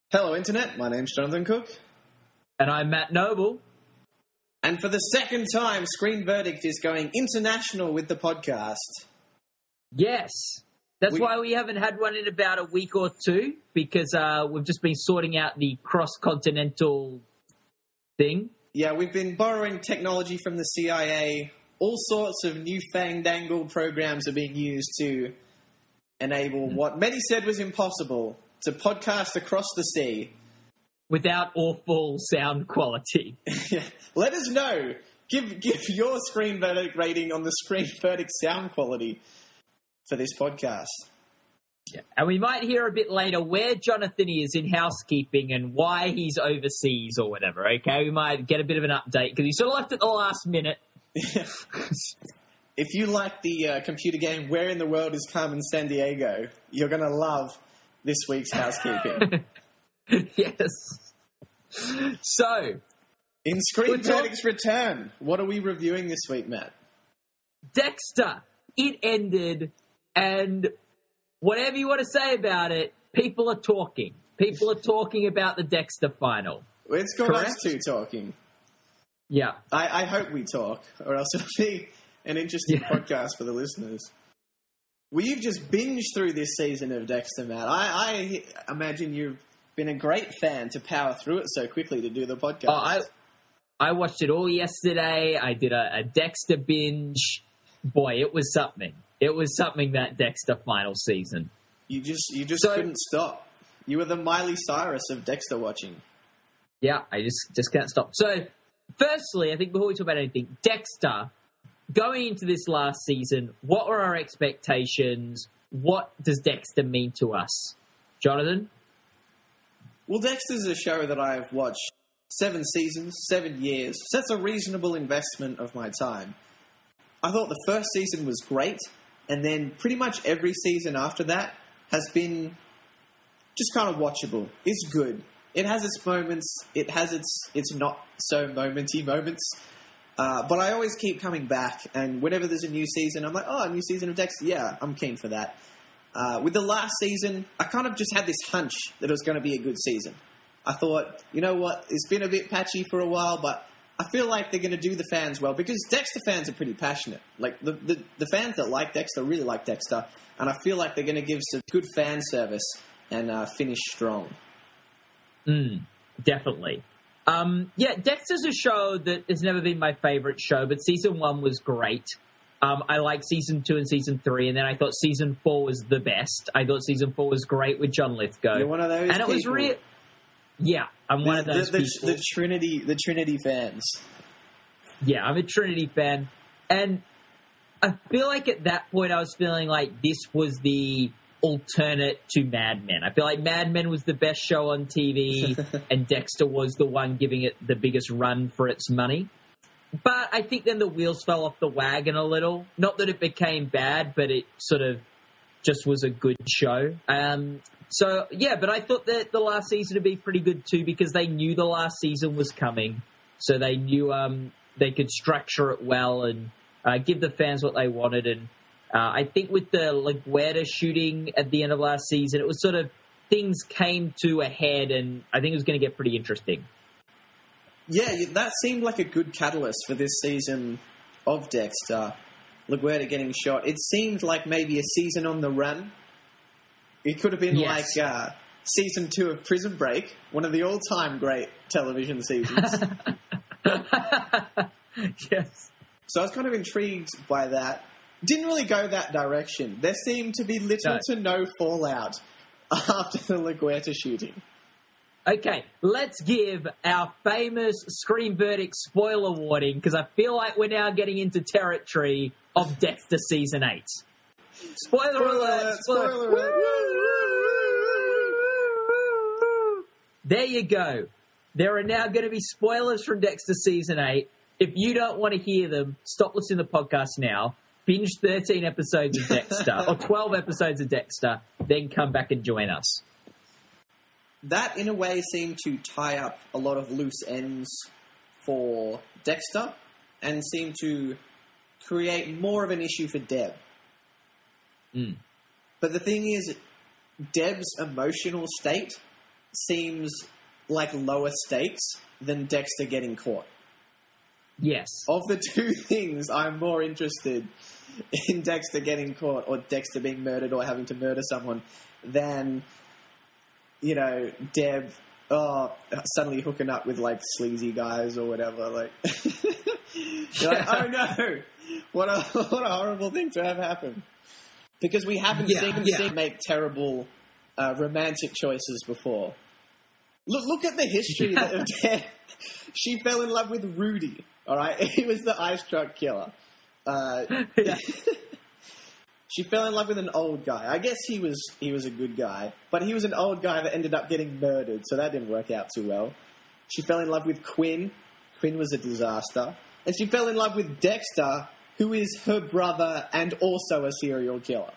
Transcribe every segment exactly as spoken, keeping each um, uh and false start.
Hello, Internet. My name's Jonathan Cook. And I'm Matt Noble. And for the second time, Screen Verdict is going international with the podcast. Yes. That's We- why we haven't had one in about a week or two, because uh, we've just been sorting out the cross-continental thing. Yeah, we've been borrowing technology from the C I A. All sorts of new fandangled programs are being used to enable mm. what many said was impossible, to podcast across the sea. Without awful sound quality. Yeah. Let us know. Give give your Screen Verdict rating on the Screen Verdict sound quality for this podcast. Yeah. And we might hear a bit later where Jonathan is in housekeeping and why he's overseas or whatever, okay? We might get a bit of an update, because he sort of left at the last minute. Yeah. If you like the uh, computer game Where in the World is Carmen Sandiego, you're going to love this week's housekeeping. Yes. So, in Screen Verdict's return, what are we reviewing this week, Matt? Dexter. It ended, and whatever you want to say about it, people are talking. People are talking about the Dexter final. It's got us two talking. Yeah. I, I hope we talk, or else it'll be an interesting yeah. podcast for the listeners. Well, you've just binged through this season of Dexter, Matt. I, I imagine you've been a great fan to power through it so quickly to do the podcast. Oh, I, I watched it all yesterday. I did a, a Dexter binge. Boy, it was something. It was something, that Dexter final season. You just you just so, couldn't stop. You were the Miley Cyrus of Dexter watching. Yeah, I just, just can't stop. So, firstly, I think before we talk about anything, Dexter, going into this last season, what were our expectations? What does Dexter mean to us? Jonathan? Well, Dexter's a show that I've watched seven seasons, seven years. So that's a reasonable investment of my time. I thought the first season was great, and then pretty much every season after that has been just kind of watchable. It's good. It has its moments. It has its its not-so-momenty moments. Uh, but I always keep coming back, and whenever there's a new season, I'm like, oh, a new season of Dexter. Yeah, I'm keen for that. Uh, with the last season, I kind of just had this hunch that it was going to be a good season. I thought, you know what, it's been a bit patchy for a while, but I feel like they're going to do the fans well, because Dexter fans are pretty passionate. Like, the, the, the fans that like Dexter really like Dexter, and I feel like they're going to give some good fan service and uh, finish strong. Mm, definitely. Um, yeah, Dexter's a show that has never been my favourite show, but season one was great. Um, I liked season two and season three, and then I thought season four was the best. I thought season four was great with John Lithgow. You're one of those and people. it was real. Yeah, I'm the, one of those the, the, people. The Trinity, the Trinity fans. Yeah, I'm a Trinity fan, and I feel like at that point I was feeling like this was the alternate to Mad Men. I feel like Mad Men was the best show on T V, and Dexter was the one giving it the biggest run for its money. But I think then the wheels fell off the wagon a little. Not that it became bad, but it sort of just was a good show. Um, so, yeah, but I thought that the last season would be pretty good too, because they knew the last season was coming. So they knew um, they could structure it well and uh, give the fans what they wanted. And uh, I think with the LaGuerta shooting at the end of last season, it was sort of things came to a head, and I think it was going to get pretty interesting. Yeah, that seemed like a good catalyst for this season of Dexter. LaGuerta getting shot. It seemed like maybe a season on the run. It could have been yes. like uh, season two of Prison Break, one of the all-time great television seasons. Yes. So I was kind of intrigued by that. Didn't really go that direction. There seemed to be little no. to no fallout after the LaGuerta shooting. Okay, let's give our famous Screen Verdict spoiler warning, because I feel like we're now getting into territory of Dexter Season eight. Spoiler, spoiler alert! Spoiler, spoiler alert! There you go. There are now going to be spoilers from Dexter Season eight. If you don't want to hear them, stop listening to the podcast now. Binge thirteen episodes of Dexter, or twelve episodes of Dexter, then come back and join us. That, in a way, seemed to tie up a lot of loose ends for Dexter and seemed to create more of an issue for Deb. Mm. But the thing is, Deb's emotional state seems like lower stakes than Dexter getting caught. Yes. Of the two things, I'm more interested in Dexter getting caught or Dexter being murdered or having to murder someone than, you know, Deb oh, suddenly hooking up with, like, sleazy guys or whatever. Like, you're like, oh no, what a what a horrible thing to have happen. Because we haven't yeah, seen yeah. him make terrible uh, romantic choices before. Look, look at the history Yeah. of Deb. She fell in love with Rudy. All right, he was the ice truck killer. Uh, Yeah. She fell in love with an old guy. I guess he was he was a good guy, but he was an old guy that ended up getting murdered, so that didn't work out too well. She fell in love with Quinn. Quinn was a disaster. And she fell in love with Dexter, who is her brother and also a serial killer.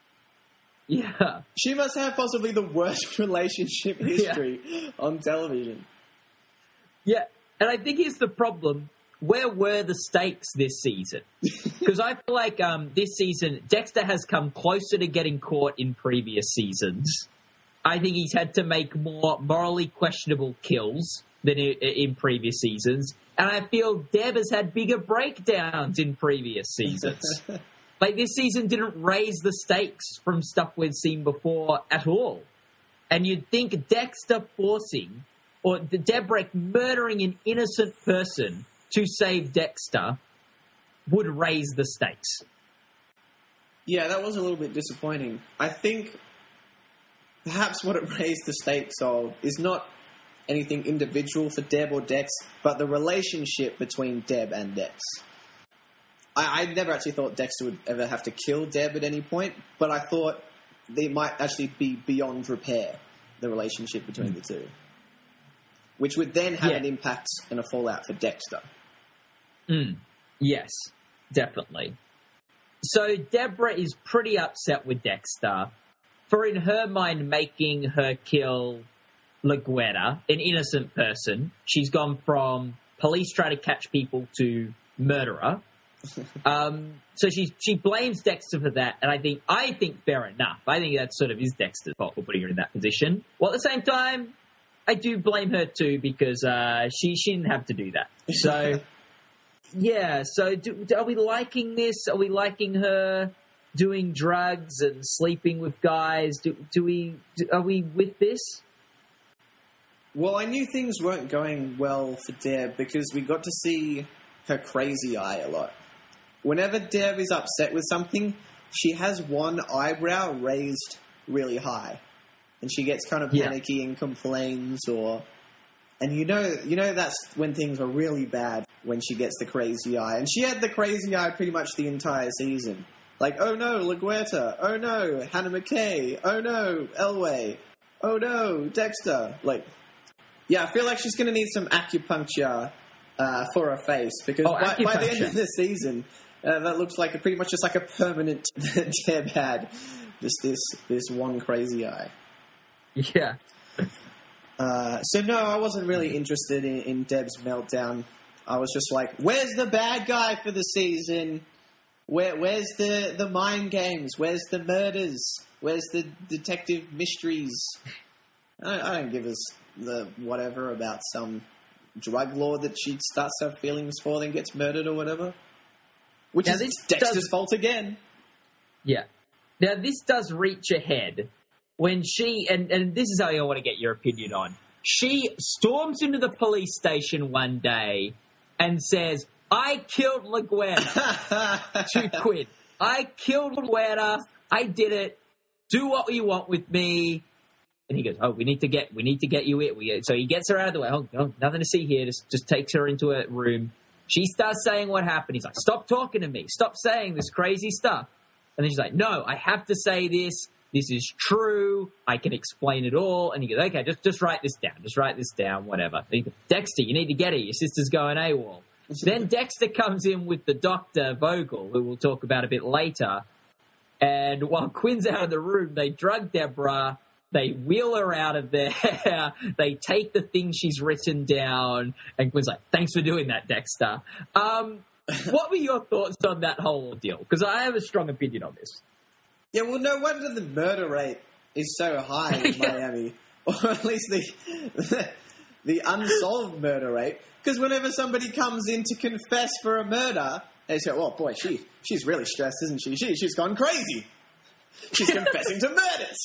Yeah. She must have possibly the worst relationship history yeah. on television. Yeah, and I think here's the problem. Where were the stakes this season? Because I feel like um, this season, Dexter has come closer to getting caught in previous seasons. I think he's had to make more morally questionable kills than in, in previous seasons. And I feel Deb has had bigger breakdowns in previous seasons. Like, this season didn't raise the stakes from stuff we've seen before at all. And you'd think Dexter forcing, or Deborah murdering an innocent person to save Dexter would raise the stakes. Yeah, that was a little bit disappointing. I think perhaps what it raised the stakes of is not anything individual for Deb or Dex, but the relationship between Deb and Dex. I, I never actually thought Dexter would ever have to kill Deb at any point, but I thought they might actually be beyond repair, the relationship between mm. the two. Which would then have yeah. an impact and a fallout for Dexter. Mm. Yes, definitely. So Deborah is pretty upset with Dexter for, in her mind, making her kill LaGuerta, an innocent person. She's gone from police trying to catch people to murderer. um, so she she blames Dexter for that, and I think I think fair enough. I think that sort of is Dexter's fault for putting her in that position. Well, at the same time, I do blame her too because uh, she she didn't have to do that. So. Yeah, so do, are we liking this? Are we liking her doing drugs and sleeping with guys? Do, do we? Do, are we with this? Well, I knew things weren't going well for Deb because we got to see her crazy eye a lot. Whenever Deb is upset with something, she has one eyebrow raised really high. And she gets kind of Yeah. panicky and complains or... And you know you know that's when things are really bad, when she gets the crazy eye. And she had the crazy eye pretty much the entire season. Like, oh no, LaGuerta. Oh no, Hannah McKay. Oh no, Elway. Oh no, Dexter. Like, yeah, I feel like she's going to need some acupuncture uh, for her face. Because Oh, by, by the end acupuncture. of the season, uh, that looks like a, pretty much just like a permanent Deb had. Just this, this one crazy eye. Yeah. Uh, so no, I wasn't really interested in, in Deb's meltdown. I was just like, where's the bad guy for the season? Where, where's the, the mind games? Where's the murders? Where's the detective mysteries? I don't, I don't give us the whatever about some drug lord that she starts to have feelings for, then gets murdered or whatever. Which Now is this Dexter's does- fault again. Yeah. Now, this does reach ahead when she, and, and this is how I want to get your opinion on, she storms into the police station one day and says, I killed LaGuerta to Quinn. I killed LaGuerta. I did it. Do what you want with me. And he goes, oh, we need to get, we need to get you it. We, so he gets her out of the way. Oh, no, nothing to see here. Just, just takes her into a room. She starts saying what happened. He's like, stop talking to me. Stop saying this crazy stuff. And then she's like, no, I have to say this. This is true. I can explain it all. And he goes, okay, just, just write this down. Just write this down, whatever. And he goes, Dexter, you need to get it. Your sister's going AWOL. Then Dexter comes in with the doctor, Vogel, who we'll talk about a bit later. And while Quinn's out of the room, they drug Deborah. They wheel her out of there. They take the thing she's written down. And Quinn's like, thanks for doing that, Dexter. Um, what were your thoughts on that whole deal? Because I have a strong opinion on this. Yeah, well, no wonder the murder rate is so high in Yeah. Miami. or at least the the unsolved murder rate. Because whenever somebody comes in to confess for a murder, they say, "Oh boy, she she's really stressed, isn't she? She she's gone crazy. She's confessing to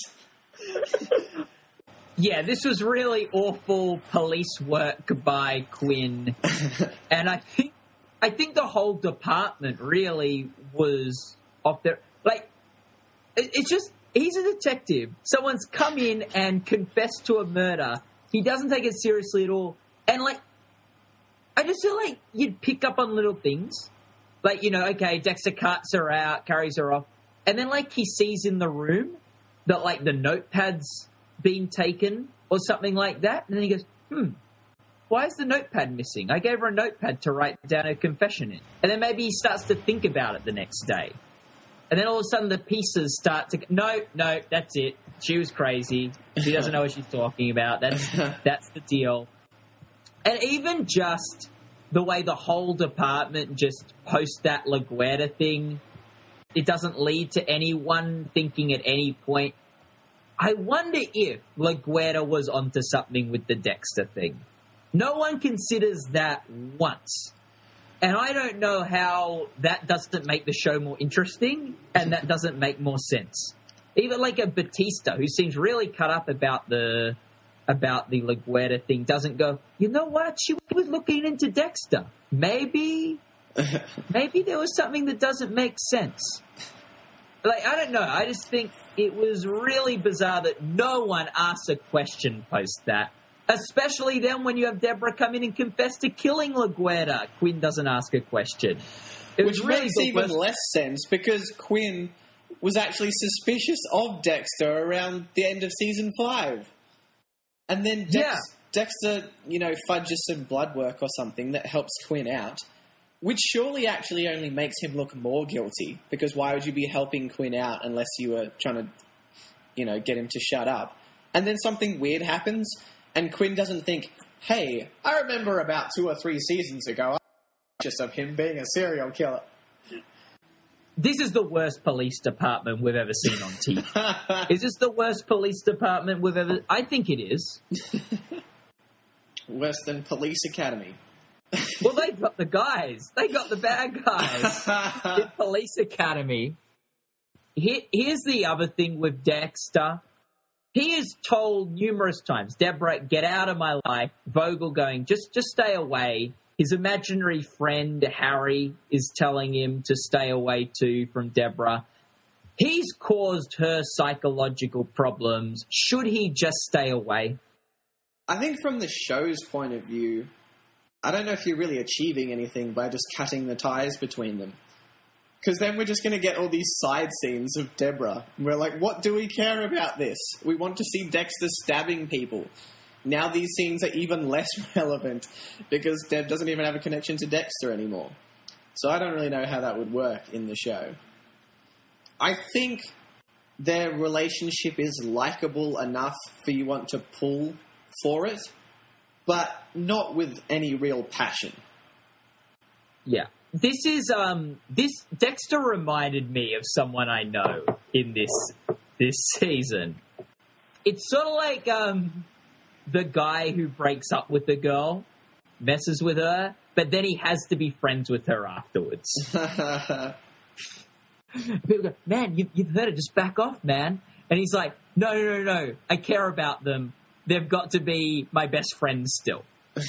murders." Yeah, this was really awful police work by Quinn, and I think I think the whole department really was off their like. It, it's just he's a detective. Someone's come in and confessed to a murder. He doesn't take it seriously at all, and like, I just feel like you'd pick up on little things, like you know, okay, Dexter cuts her out, carries her off, and then like he sees in the room that like the notepad's been taken or something like that, and then he goes, hmm, why is the notepad missing? I gave her a notepad to write down a confession in. And then maybe he starts to think about it the next day. And then all of a sudden the pieces start to, no, no, that's it. She was crazy. She doesn't know what she's talking about. That's that's the deal. And even just the way the whole department just posts that LaGuerta thing, it doesn't lead to anyone thinking at any point, I wonder if LaGuerta was onto something with the Dexter thing. No one considers that once. And I don't know how that doesn't make the show more interesting and that doesn't make more sense. Even like a Batista, who seems really cut up about the about the LaGuerta thing, doesn't go, you know what? She was looking into Dexter. Maybe, maybe there was something that doesn't make sense. Like, I don't know. I just think it was really bizarre that no one asked a question post that. Especially then when you have Deborah come in and confess to killing LaGuerta. Quinn doesn't ask a question. It Which was really makes the even worst. less sense because Quinn was actually suspicious of Dexter around the end of season five. And then Dex- Yeah. Dexter, you know, fudges some blood work or something that helps Quinn out. Which surely actually only makes him look more guilty, because why would you be helping Quinn out unless you were trying to, you know, get him to shut up? And then something weird happens, and Quinn doesn't think, hey, I remember about two or three seasons ago, I was just of him being a serial killer. This is the worst police department we've ever seen on T V. Is this the worst police department we've ever... I think it is. Worse than Police Academy. Well, they got the guys. They got the bad guys in Police Academy. Here, here's the other thing with Dexter. He is told numerous times, Deborah, get out of my life. Vogel going, just, just stay away. His imaginary friend, Harry, is telling him to stay away too from Deborah. He's caused her psychological problems. Should he just stay away? I think from the show's point of view, I don't know if you're really achieving anything by just cutting the ties between them. Because then we're just going to get all these side scenes of Deborah. And we're like, what do we care about this? We want to see Dexter stabbing people. Now these scenes are even less relevant because Deb doesn't even have a connection to Dexter anymore. So I don't really know how that would work in the show. I think their relationship is likable enough for you want to pull for it, but not with any real passion. Yeah. This is, um, this, Dexter reminded me of someone I know in this, this season. It's sort of like, um, the guy who breaks up with the girl, messes with her, but then he has to be friends with her afterwards. People go, man, you, you've heard it, just back off, man. And he's like, no, no, no, no, I care about them. They've got to be my best friends still.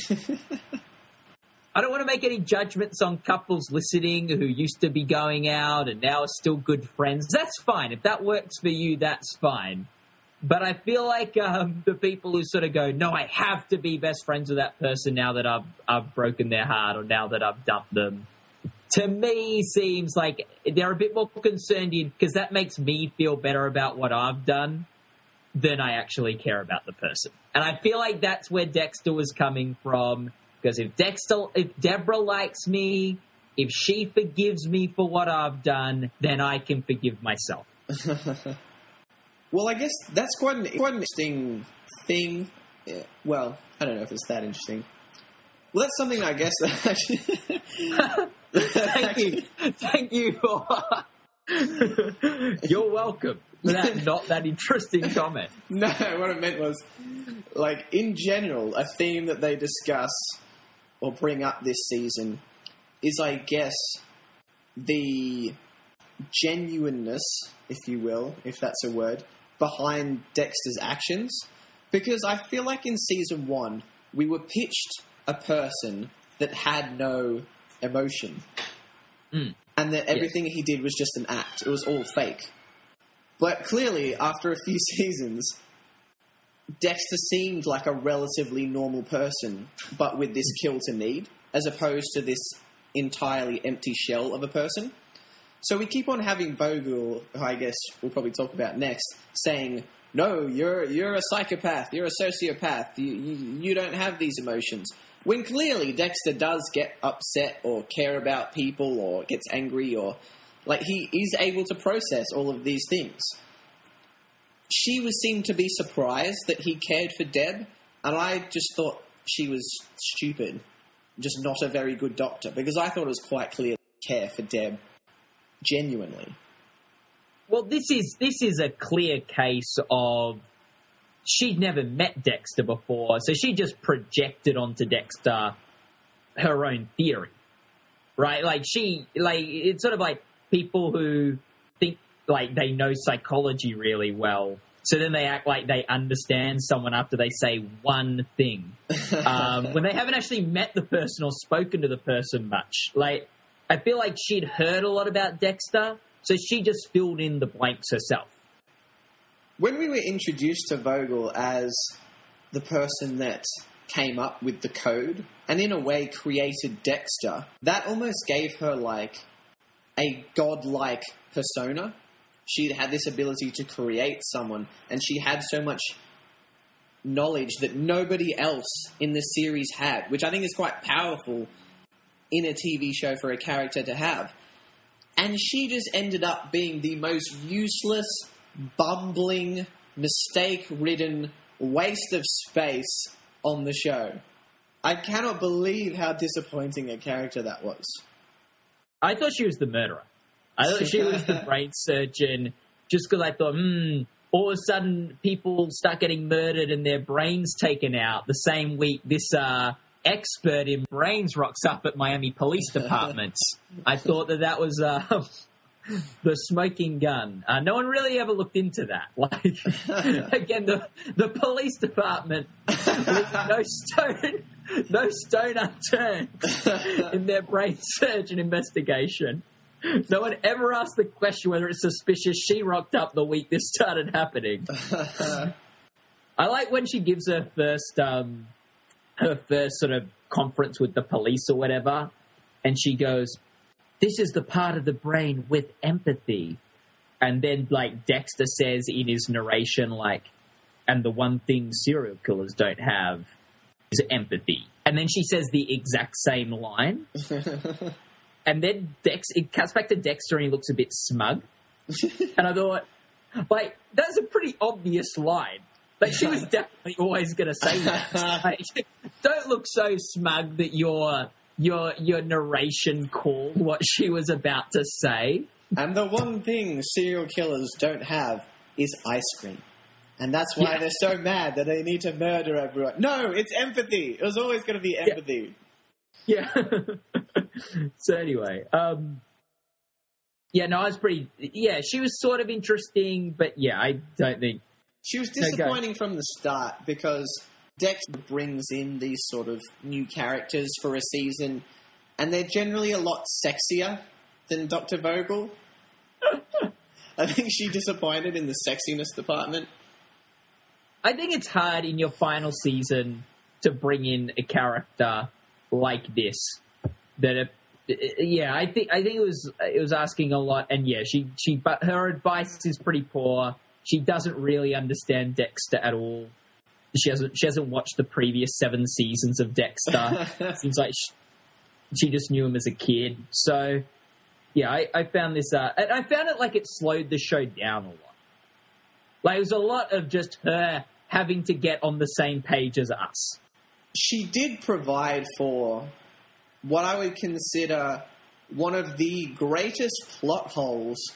I don't want to make any judgments on couples listening who used to be going out and now are still good friends. That's fine. If that works for you, that's fine. But I feel like um, the people who sort of go, no, I have to be best friends with that person now that I've, I've broken their heart or now that I've dumped them, to me seems like they're a bit more concerned in, because that makes me feel better about what I've done than I actually care about the person. And I feel like that's where Dexter was coming from. Because if Dexter, if Deborah likes me, if she forgives me for what I've done, then I can forgive myself. Well, I guess that's quite an, quite an interesting thing. Yeah, well, I don't know if it's that interesting. Well, that's something I guess that actually... Thank you. Thank you for You're welcome for that not that interesting comment. No, what I meant was, like, in general, a theme that they discuss or bring up this season is, I guess, the genuineness, if you will, if that's a word, behind Dexter's actions. Because I feel like in season one, we were pitched a person that had no emotion. Mm. And that everything yes. he did was just an act. It was all fake. But clearly, after a few seasons, Dexter seemed like a relatively normal person, but with this kill to need, as opposed to this entirely empty shell of a person. So we keep on having Vogel, who I guess we'll probably talk about next, saying, no, you're you're a psychopath, you're a sociopath, you, you, you don't have these emotions. When clearly Dexter does get upset or care about people or gets angry or... Like, he is able to process all of these things. She was seemed to be surprised that he cared for Deb, and I just thought she was stupid. Just not a very good doctor, because I thought it was quite clear care for Deb genuinely. Well, this is this is a clear case of she'd never met Dexter before, so she just projected onto Dexter her own theory, right? Like, she, like, it's sort of like people who think, like, they know psychology really well, so then they act like they understand someone after they say one thing, um, when they haven't actually met the person or spoken to the person much. Like, I feel like she'd heard a lot about Dexter, so she just filled in the blanks herself. When we were introduced to Vogel as the person that came up with the code and in a way created Dexter, that almost gave her like a godlike persona. She'd had this ability to create someone, and she had so much knowledge that nobody else in the series had, which I think is quite powerful in a T V show for a character to have. And she just ended up being the most useless, bumbling, mistake-ridden waste of space on the show. I cannot believe how disappointing a character that was. I thought she was the murderer. I thought she was the brain surgeon just because I thought, hmm, all of a sudden people start getting murdered and their brains taken out the same week this uh, expert in brains rocks up at Miami Police Department. I thought that that was... Uh, the smoking gun. Uh, no one really ever looked into that. Like, again, the the police department leaves no stone, no stone unturned in their brain surgeon investigation. No one ever asked the question whether it's suspicious she rocked up the week this started happening. I like when she gives her first, um, her first sort of conference with the police or whatever, and she goes, this is the part of the brain with empathy. And then, like, Dexter says in his narration, like, and the one thing serial killers don't have is empathy. And then she says the exact same line. And then Dex, it cuts back to Dexter and he looks a bit smug. And I thought, like, that's a pretty obvious line. Like, she was definitely always going to say that. Like, don't look so smug that you're... Your your narration called what she was about to say. And the one thing serial killers don't have is ice cream. And that's why yeah. they're so mad that they need to murder everyone. No, it's empathy. It was always going to be empathy. Yeah. yeah. So anyway, um, yeah, no, I was pretty... Yeah, she was sort of interesting, but yeah, I don't think... She was disappointing no, from the start because... Dexter brings in these sort of new characters for a season, and they're generally a lot sexier than Doctor Vogel. I think she disappointed in the sexiness department. I think it's hard in your final season to bring in a character like this. That, it, yeah, I think I think it was it was asking a lot, and yeah, she she but her advice is pretty poor. She doesn't really understand Dexter at all. She hasn't. She hasn't watched the previous seven seasons of Dexter. Seems like she, she just knew him as a kid. So, yeah, I, I found this. Uh, I found it like it slowed the show down a lot. Like, it was a lot of just her having to get on the same page as us. She did provide for what I would consider one of the greatest plot holes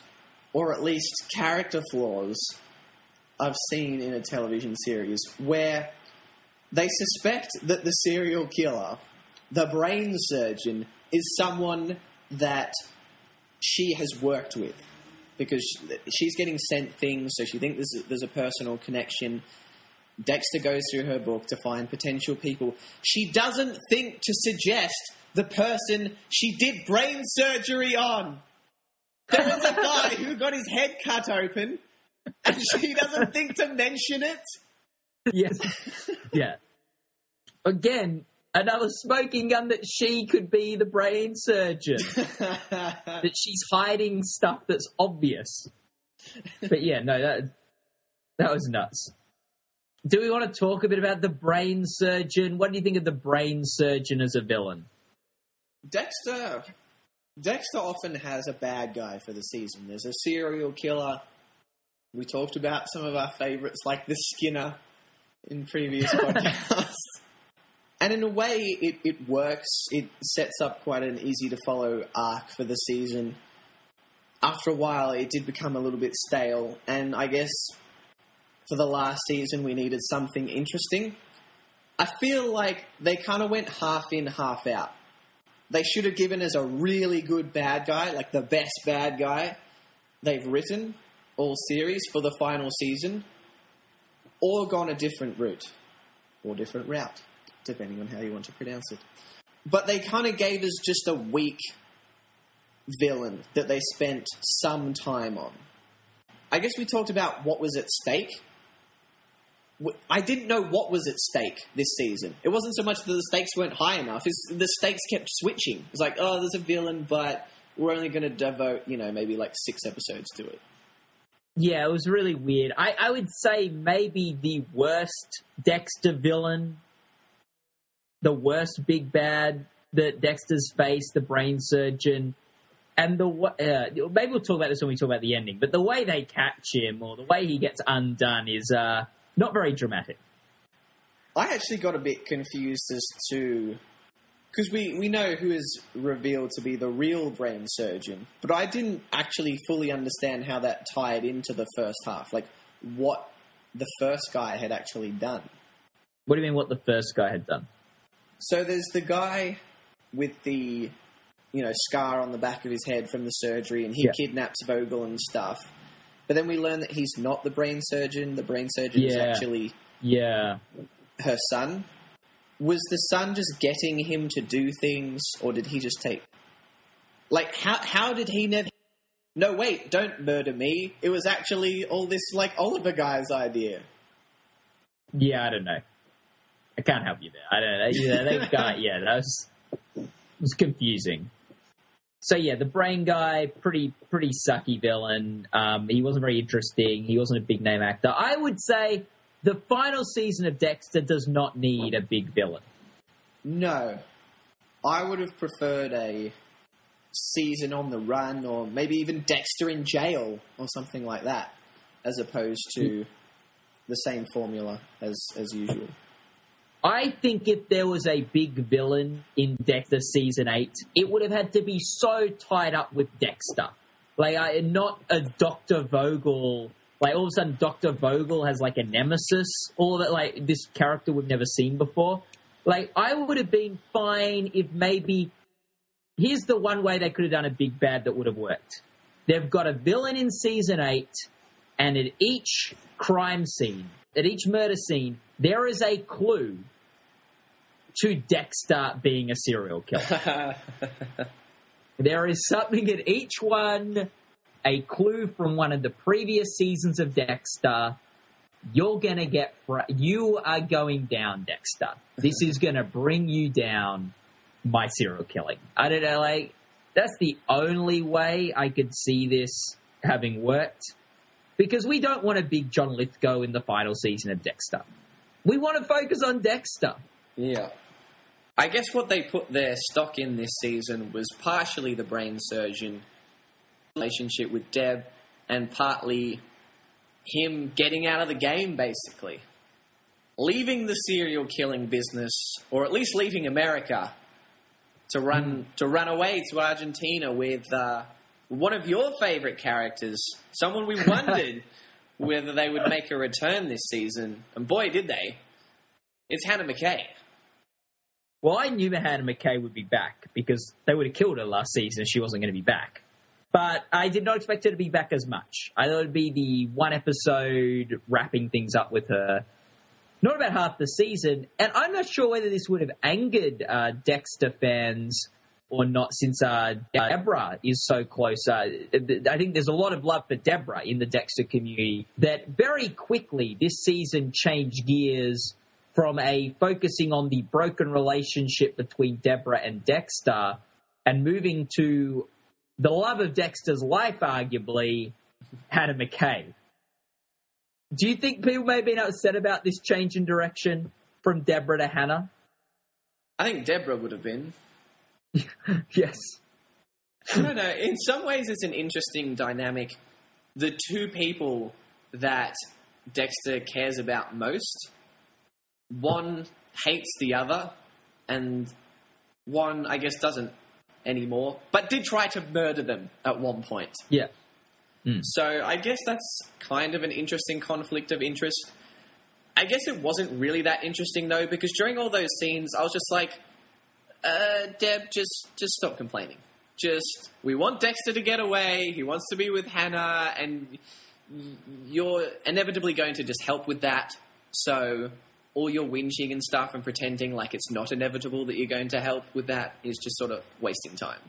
or at least character flaws, I've seen in a television series where they suspect that the serial killer, the brain surgeon, is someone that she has worked with. Because she's getting sent things, so she thinks there's a, there's a personal connection. Dexter goes through her book to find potential people. She doesn't think to suggest the person she did brain surgery on. There was a guy who got his head cut open, and she doesn't think to mention it. Yes. Yeah. Again, another smoking gun that she could be the brain surgeon. That she's hiding stuff that's obvious. But yeah, no, that that was nuts. Do we want to talk a bit about the brain surgeon? What do you think of the brain surgeon as a villain? Dexter... Dexter often has a bad guy for the season. There's a serial killer. We talked about some of our favourites, like the Skinner, in previous podcasts. And in a way, it, it works. It sets up quite an easy-to-follow arc for the season. After a while, it did become a little bit stale. And I guess for the last season, we needed something interesting. I feel like they kind of went half in, half out. They should have given us a really good bad guy, like the best bad guy they've written all series for the final season, or gone a different route, or different route, depending on how you want to pronounce it. But they kind of gave us just a weak villain that they spent some time on. I guess we talked about what was at stake. I didn't know what was at stake this season. It wasn't so much that the stakes weren't high enough. It's the stakes kept switching. It's like, oh, there's a villain, but we're only going to devote, you know, maybe like six episodes to it. Yeah, it was really weird. I, I would say maybe the worst Dexter villain, the worst big bad that Dexter's faced, the brain surgeon, and the uh, maybe we'll talk about this when we talk about the ending, but the way they catch him or the way he gets undone is... Uh, Not very dramatic. I actually got a bit confused as to... Because we, we know who is revealed to be the real brain surgeon, but I didn't actually fully understand how that tied into the first half. Like, what the first guy had actually done. What do you mean what the first guy had done? So there's the guy with the, you know, scar on the back of his head from the surgery, and he yeah. kidnaps Vogel and stuff. But then we learn that he's not the brain surgeon. The brain surgeon yeah. is actually yeah. her son. Was the son just getting him to do things, or did he just take... Like, how how did he never... No, wait, don't murder me. It was actually all this, like, Oliver guy's idea. Yeah, I don't know. I can't help you there. I don't know. Yeah, they got, yeah that was, was confusing. So, yeah, the brain guy, pretty pretty sucky villain. Um, he wasn't very interesting. He wasn't a big-name actor. I would say the final season of Dexter does not need a big villain. No. I would have preferred a season on the run, or maybe even Dexter in jail or something like that, as opposed to the same formula as, as usual. I think if there was a big villain in Dexter Season eight, it would have had to be so tied up with Dexter. Like, I, not a Doctor Vogel. Like, all of a sudden, Doctor Vogel has, like, a nemesis. All that, like, this character we've never seen before. Like, I would have been fine if maybe... Here's the one way they could have done a big bad that would have worked. They've got a villain in Season eight, and at each crime scene, at each murder scene, there is a clue to Dexter being a serial killer. There is something at each one, a clue from one of the previous seasons of Dexter. You're going to get... Fr- you are going down, Dexter. This is going to bring you down, my serial killing. I don't know, like, that's the only way I could see this having worked. Because we don't want a big John Lithgow in the final season of Dexter. We want to focus on Dexter. Yeah. I guess what they put their stock in this season was partially the brain surgeon relationship with Deb, and partly him getting out of the game, basically. Leaving the serial killing business, or at least leaving America, to run mm. to run away to Argentina with uh, one of your favourite characters, someone we wondered whether they would make a return this season, and boy, did they. It's Hannah McKay. Well, I knew that Hannah McKay would be back because they would have killed her last season if she wasn't going to be back. But I did not expect her to be back as much. I thought it would be the one episode wrapping things up with her. Not about half the season. And I'm not sure whether this would have angered uh, Dexter fans or not, since uh, Deborah is so close. Uh, I think there's a lot of love for Deborah in the Dexter community that very quickly this season changed gears from a focusing on the broken relationship between Deborah and Dexter and moving to the love of Dexter's life, arguably, Hannah McKay. Do you think people may have been upset about this change in direction from Deborah to Hannah? I think Deborah would have been. Yes. I don't know. In some ways, it's an interesting dynamic. The two people that Dexter cares about most, one hates the other, and one, I guess, doesn't anymore, but did try to murder them at one point. Yeah. Mm. So I guess that's kind of an interesting conflict of interest. I guess it wasn't really that interesting, though, because during all those scenes, I was just like, uh, Deb, just just stop complaining. Just, we want Dexter to get away, he wants to be with Hannah, and you're inevitably going to just help with that, so all your whinging and stuff and pretending like it's not inevitable that you're going to help with that is just sort of wasting time.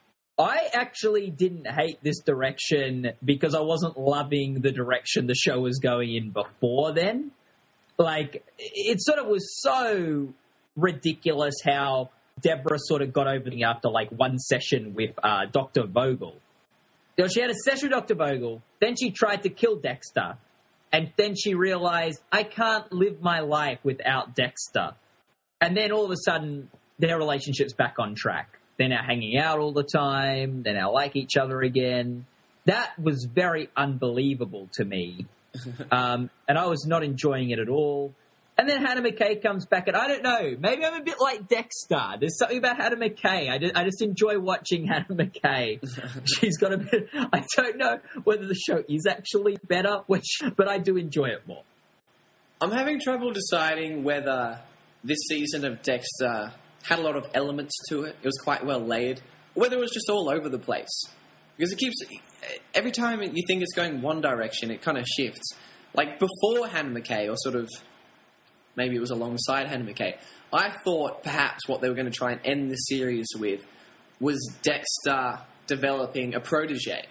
I actually didn't hate this direction because I wasn't loving the direction the show was going in before then. Like, it sort of was so ridiculous how Deborah sort of got over the after like one session with uh, Doctor Vogel. You know, she had a session with Doctor Vogel, then she tried to kill Dexter, and then she realized, I can't live my life without Dexter. And then all of a sudden, their relationship's back on track. They're now hanging out all the time. They now like each other again. That was very unbelievable to me. um, and I was not enjoying it at all. And then Hannah McKay comes back, and I don't know, maybe I'm a bit like Dexter. There's something about Hannah McKay. I just, I just enjoy watching Hannah McKay. She's got a bit... I don't know whether the show is actually better, which, but I do enjoy it more. I'm having trouble deciding whether this season of Dexter had a lot of elements to it. It was quite well laid. Or whether it was just all over the place. Because it keeps... Every time you think it's going one direction, it kind of shifts. Like, before Hannah McKay, or sort of... Maybe it was alongside Hannah McKay, I thought perhaps what they were going to try and end the series with was Dexter developing a protege.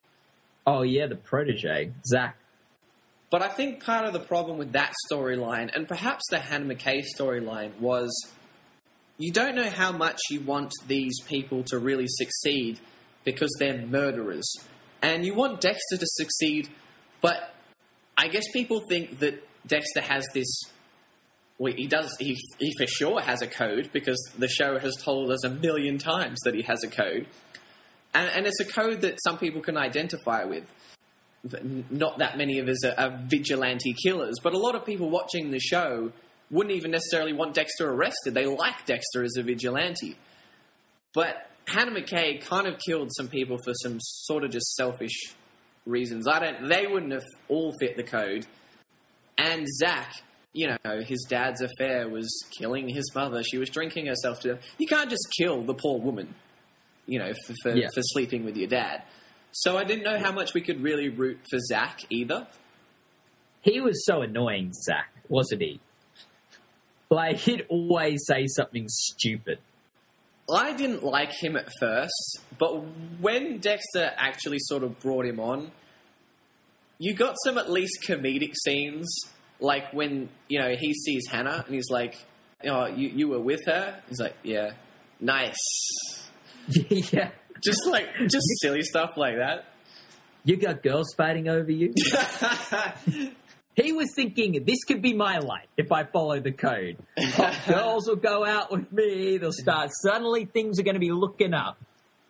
Oh, yeah, the protege, Zach. But I think part of the problem with that storyline, and perhaps the Hannah McKay storyline, was you don't know how much you want these people to really succeed because they're murderers. And you want Dexter to succeed, but I guess people think that Dexter has this... Well, he does. He, he for sure has a code because the show has told us a million times that he has a code, and, and it's a code that some people can identify with. But not that many of us are, are vigilante killers, but a lot of people watching the show wouldn't even necessarily want Dexter arrested. They like Dexter as a vigilante, but Hannah McKay kind of killed some people for some sort of just selfish reasons. I don't. They wouldn't have all fit the code, and Zach. You know, his dad's affair was killing his mother. She was drinking herself to death. You can't just kill the poor woman, you know, for for, yeah. for sleeping with your dad. So I didn't know how much we could really root for Zach either. He was so annoying, Zach, wasn't he? Like, he'd always say something stupid. I didn't like him at first, but when Dexter actually sort of brought him on, you got some at least comedic scenes. Like when, you know, he sees Hannah and he's like, oh, you, you were with her? He's like, yeah. Nice. Yeah. Just like, just silly stuff like that. You got girls fighting over you? He was thinking, this could be my life if I follow the code. Hot girls will go out with me. They'll start, suddenly things are going to be looking up.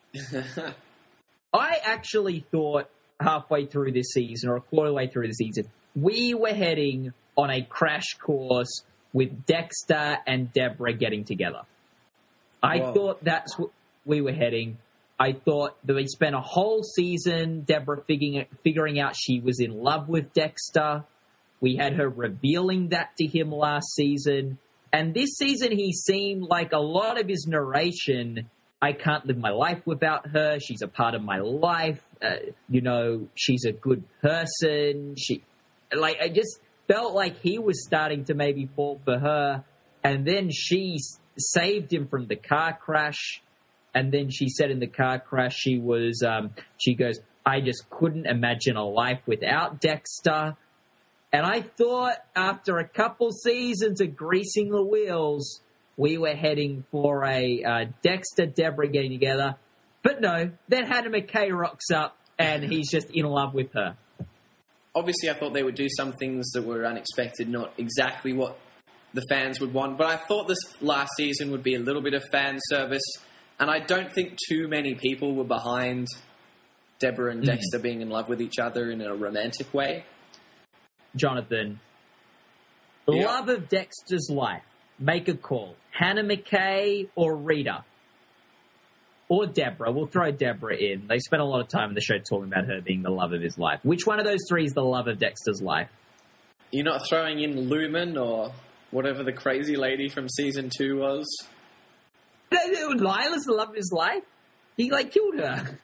I actually thought halfway through this season, or a quarter way through the season, we were heading on a crash course with Dexter and Deborah getting together. I Whoa. thought that's what we were heading. I thought that we spent a whole season, Deborah figuring, figuring out she was in love with Dexter. We had her revealing that to him last season. And this season, he seemed like a lot of his narration, I can't live my life without her. She's a part of my life. Uh, you know, she's a good person. She, like, I just felt like he was starting to maybe fall for her. And then she saved him from the car crash. And then she said in the car crash, she was, um, she goes, I just couldn't imagine a life without Dexter. And I thought after a couple seasons of greasing the wheels, we were heading for a uh, Dexter, Deborah getting together. But no, then Hannah McKay rocks up and he's just in love with her. Obviously, I thought they would do some things that were unexpected, not exactly what the fans would want. But I thought this last season would be a little bit of fan service. And I don't think too many people were behind Deborah and Dexter mm. being in love with each other in a romantic way. Jonathan, the yeah. love of Dexter's life. Make a call. Hannah McKay or Rita? Or Deborah. We'll throw Deborah in. They spent a lot of time in the show talking about her being the love of his life. Which one of those three is the love of Dexter's life? You're not throwing in Lumen or whatever the crazy lady from season two was? Lila's the love of his life? He, like, killed her.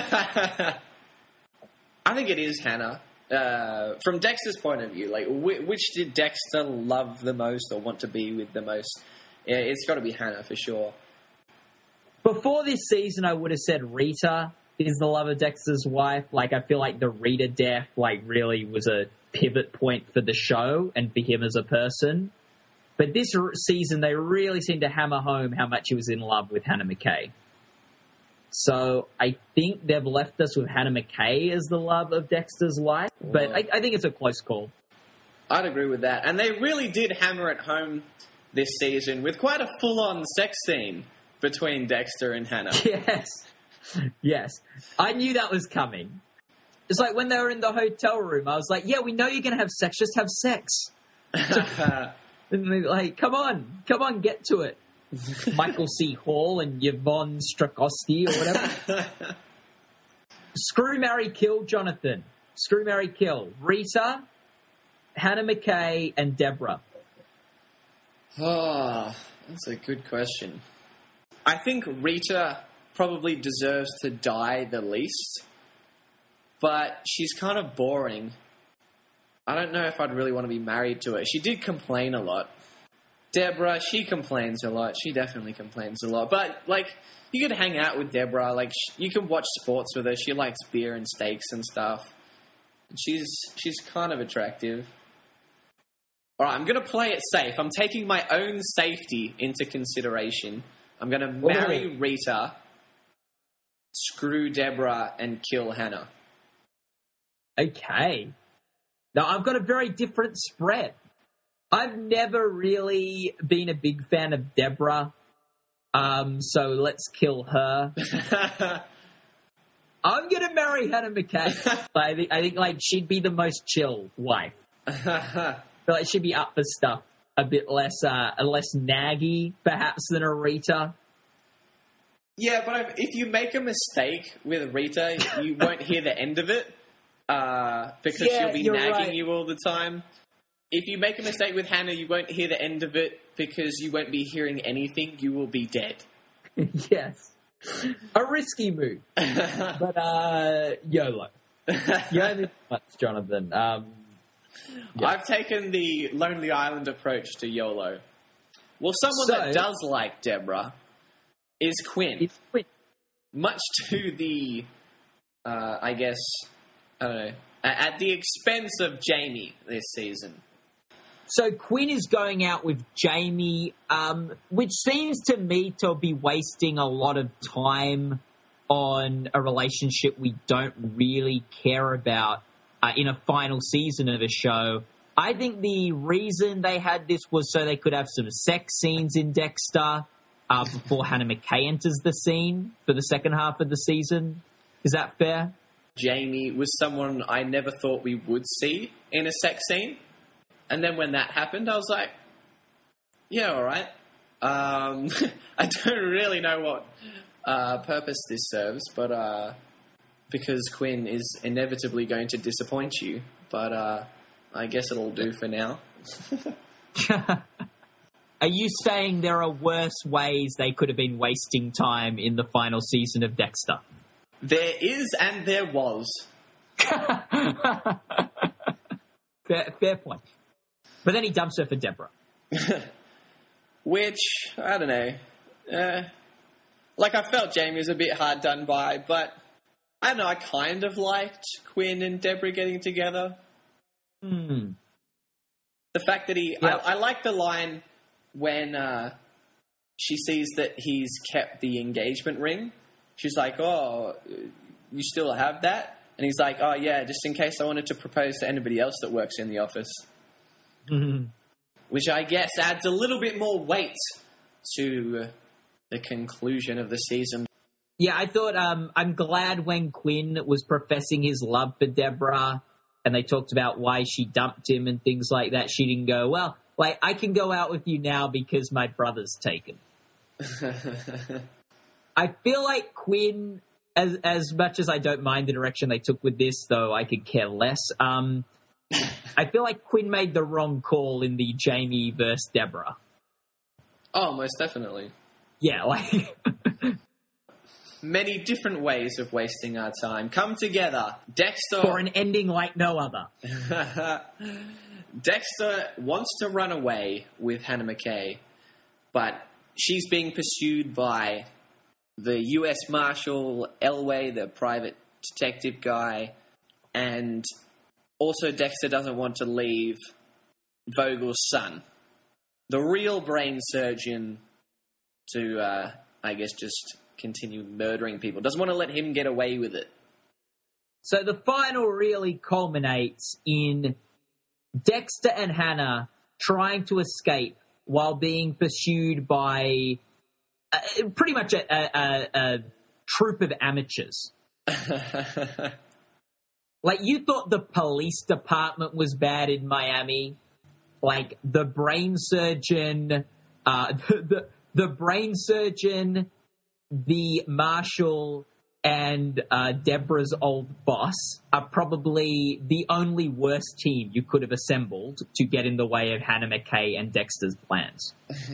I think it is Hannah. Uh, from Dexter's point of view, like, wh- which did Dexter love the most or want to be with the most? Yeah, it's got to be Hannah for sure. Before this season, I would have said Rita is the love of Dexter's wife. Like, I feel like the Rita death, like, really was a pivot point for the show and for him as a person. But this season, they really seem to hammer home how much he was in love with Hannah McKay. So I think they've left us with Hannah McKay as the love of Dexter's life. But I, I think it's a close call. I'd agree with that. And they really did hammer it home this season with quite a full-on sex scene between Dexter and Hannah. Yes. Yes. I knew that was coming. It's like when they were in the hotel room, I was like, yeah, we know you're going to have sex. Just have sex. And they're like, come on. Come on, get to it. Michael C. Hall and Yvonne Strakowski or whatever. Screw, marry, kill, Jonathan. Screw, marry, kill. Rita, Hannah McKay, and Deborah. Oh, that's a good question. I think Rita probably deserves to die the least, but she's kind of boring. I don't know if I'd really want to be married to her. She did complain a lot. Deborah, she complains a lot. She definitely complains a lot. But, like, you could hang out with Deborah. Like, sh- you can watch sports with her. She likes beer and steaks and stuff. She's she's kind of attractive. All right, I'm going to play it safe. I'm taking my own safety into consideration. I'm going to marry Ooh. Rita, screw Deborah, and kill Hannah. Okay. Now, I've got a very different spread. I've never really been a big fan of Deborah, um, so let's kill her. I'm going to marry Hannah McKay. I think, I think, like, she'd be the most chill wife. I feel like she'd be up for stuff a bit less, uh, less naggy, perhaps, than a Rita. Yeah, but if you make a mistake with Rita, you won't hear the end of it uh, because Yeah, she'll be you're nagging right. you all the time. If you make a mistake with Hannah, you won't hear the end of it because you won't be hearing anything. You will be dead. Yes. A risky move. But, uh, YOLO. You only once, Jonathan. Um, yeah. I've taken the Lonely Island approach to YOLO. Well, someone So- that does like Deborah is Quinn. It's quick. Much to the, uh, I guess, I don't know, at at the expense of Jamie this season. So Quinn is going out with Jamie, um, which seems to me to be wasting a lot of time on a relationship we don't really care about uh, in a final season of a show. I think the reason they had this was so they could have some sex scenes in Dexter uh, before Hannah McKay enters the scene for the second half of the season. Is that fair? Jamie was someone I never thought we would see in a sex scene. And then when that happened, I was like, yeah, all right. Uh, Um, I don't really know what uh, purpose this serves, but uh, because Quinn is inevitably going to disappoint you. But uh, I guess it'll do for now. Are you saying there are worse ways they could have been wasting time in the final season of Dexter? There is, and there was. fair, fair point. But then he dumps her for Deborah. Which, I don't know. Uh, like, I felt Jamie was a bit hard done by, but I don't know, I kind of liked Quinn and Deborah getting together. Hmm. The fact that he... Yeah. I, I like the line when uh, she sees that he's kept the engagement ring. She's like, oh, you still have that? And he's like, oh, yeah, just in case I wanted to propose to anybody else that works in the office. Mm-hmm. Which I guess adds a little bit more weight to the conclusion of the season. Yeah, I thought, um, I'm glad when Quinn was professing his love for Deborah and they talked about why she dumped him and things like that, she didn't go, well, like, I can go out with you now because my brother's taken. I feel like Quinn, as as much as I don't mind the direction they took with this, though I could care less, um, I feel like Quinn made the wrong call in the Jamie versus Deborah. Oh, most definitely. Yeah, like... Many different ways of wasting our time come together. Dexter... For an ending like no other. Dexter wants to run away with Hannah McKay, but she's being pursued by the U S Marshal, Elway, the private detective guy, and also Dexter doesn't want to leave Vogel's son, the real brain surgeon, to, uh, I guess, just continue murdering people. Doesn't want to let him get away with it. So the final really culminates in Dexter and Hannah trying to escape while being pursued by uh, pretty much a, a, a troop of amateurs. Like, you thought the police department was bad in Miami. Like, the brain surgeon, uh, the, the, the brain surgeon, the marshal, and uh, Deborah's old boss are probably the only worst team you could have assembled to get in the way of Hannah McKay and Dexter's plans.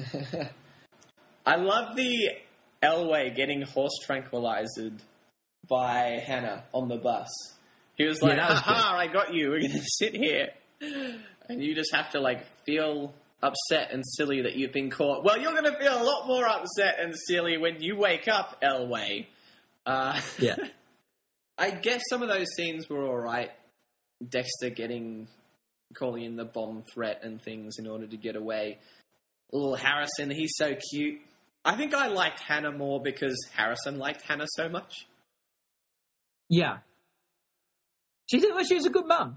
I love the Elway getting horse tranquilized by Hannah on the bus. He was like, Yeah, that was ha, I got you. We're going to sit here. And you just have to, like, feel upset and silly that you've been caught. Well, you're going to feel a lot more upset and silly when you wake up, Elway. Uh, Yeah. I guess some of those scenes were all right. Dexter getting, calling in the bomb threat and things in order to get away. Little Harrison, he's so cute. I think I liked Hannah more because Harrison liked Hannah so much. Yeah. She said, well, she was a good mum.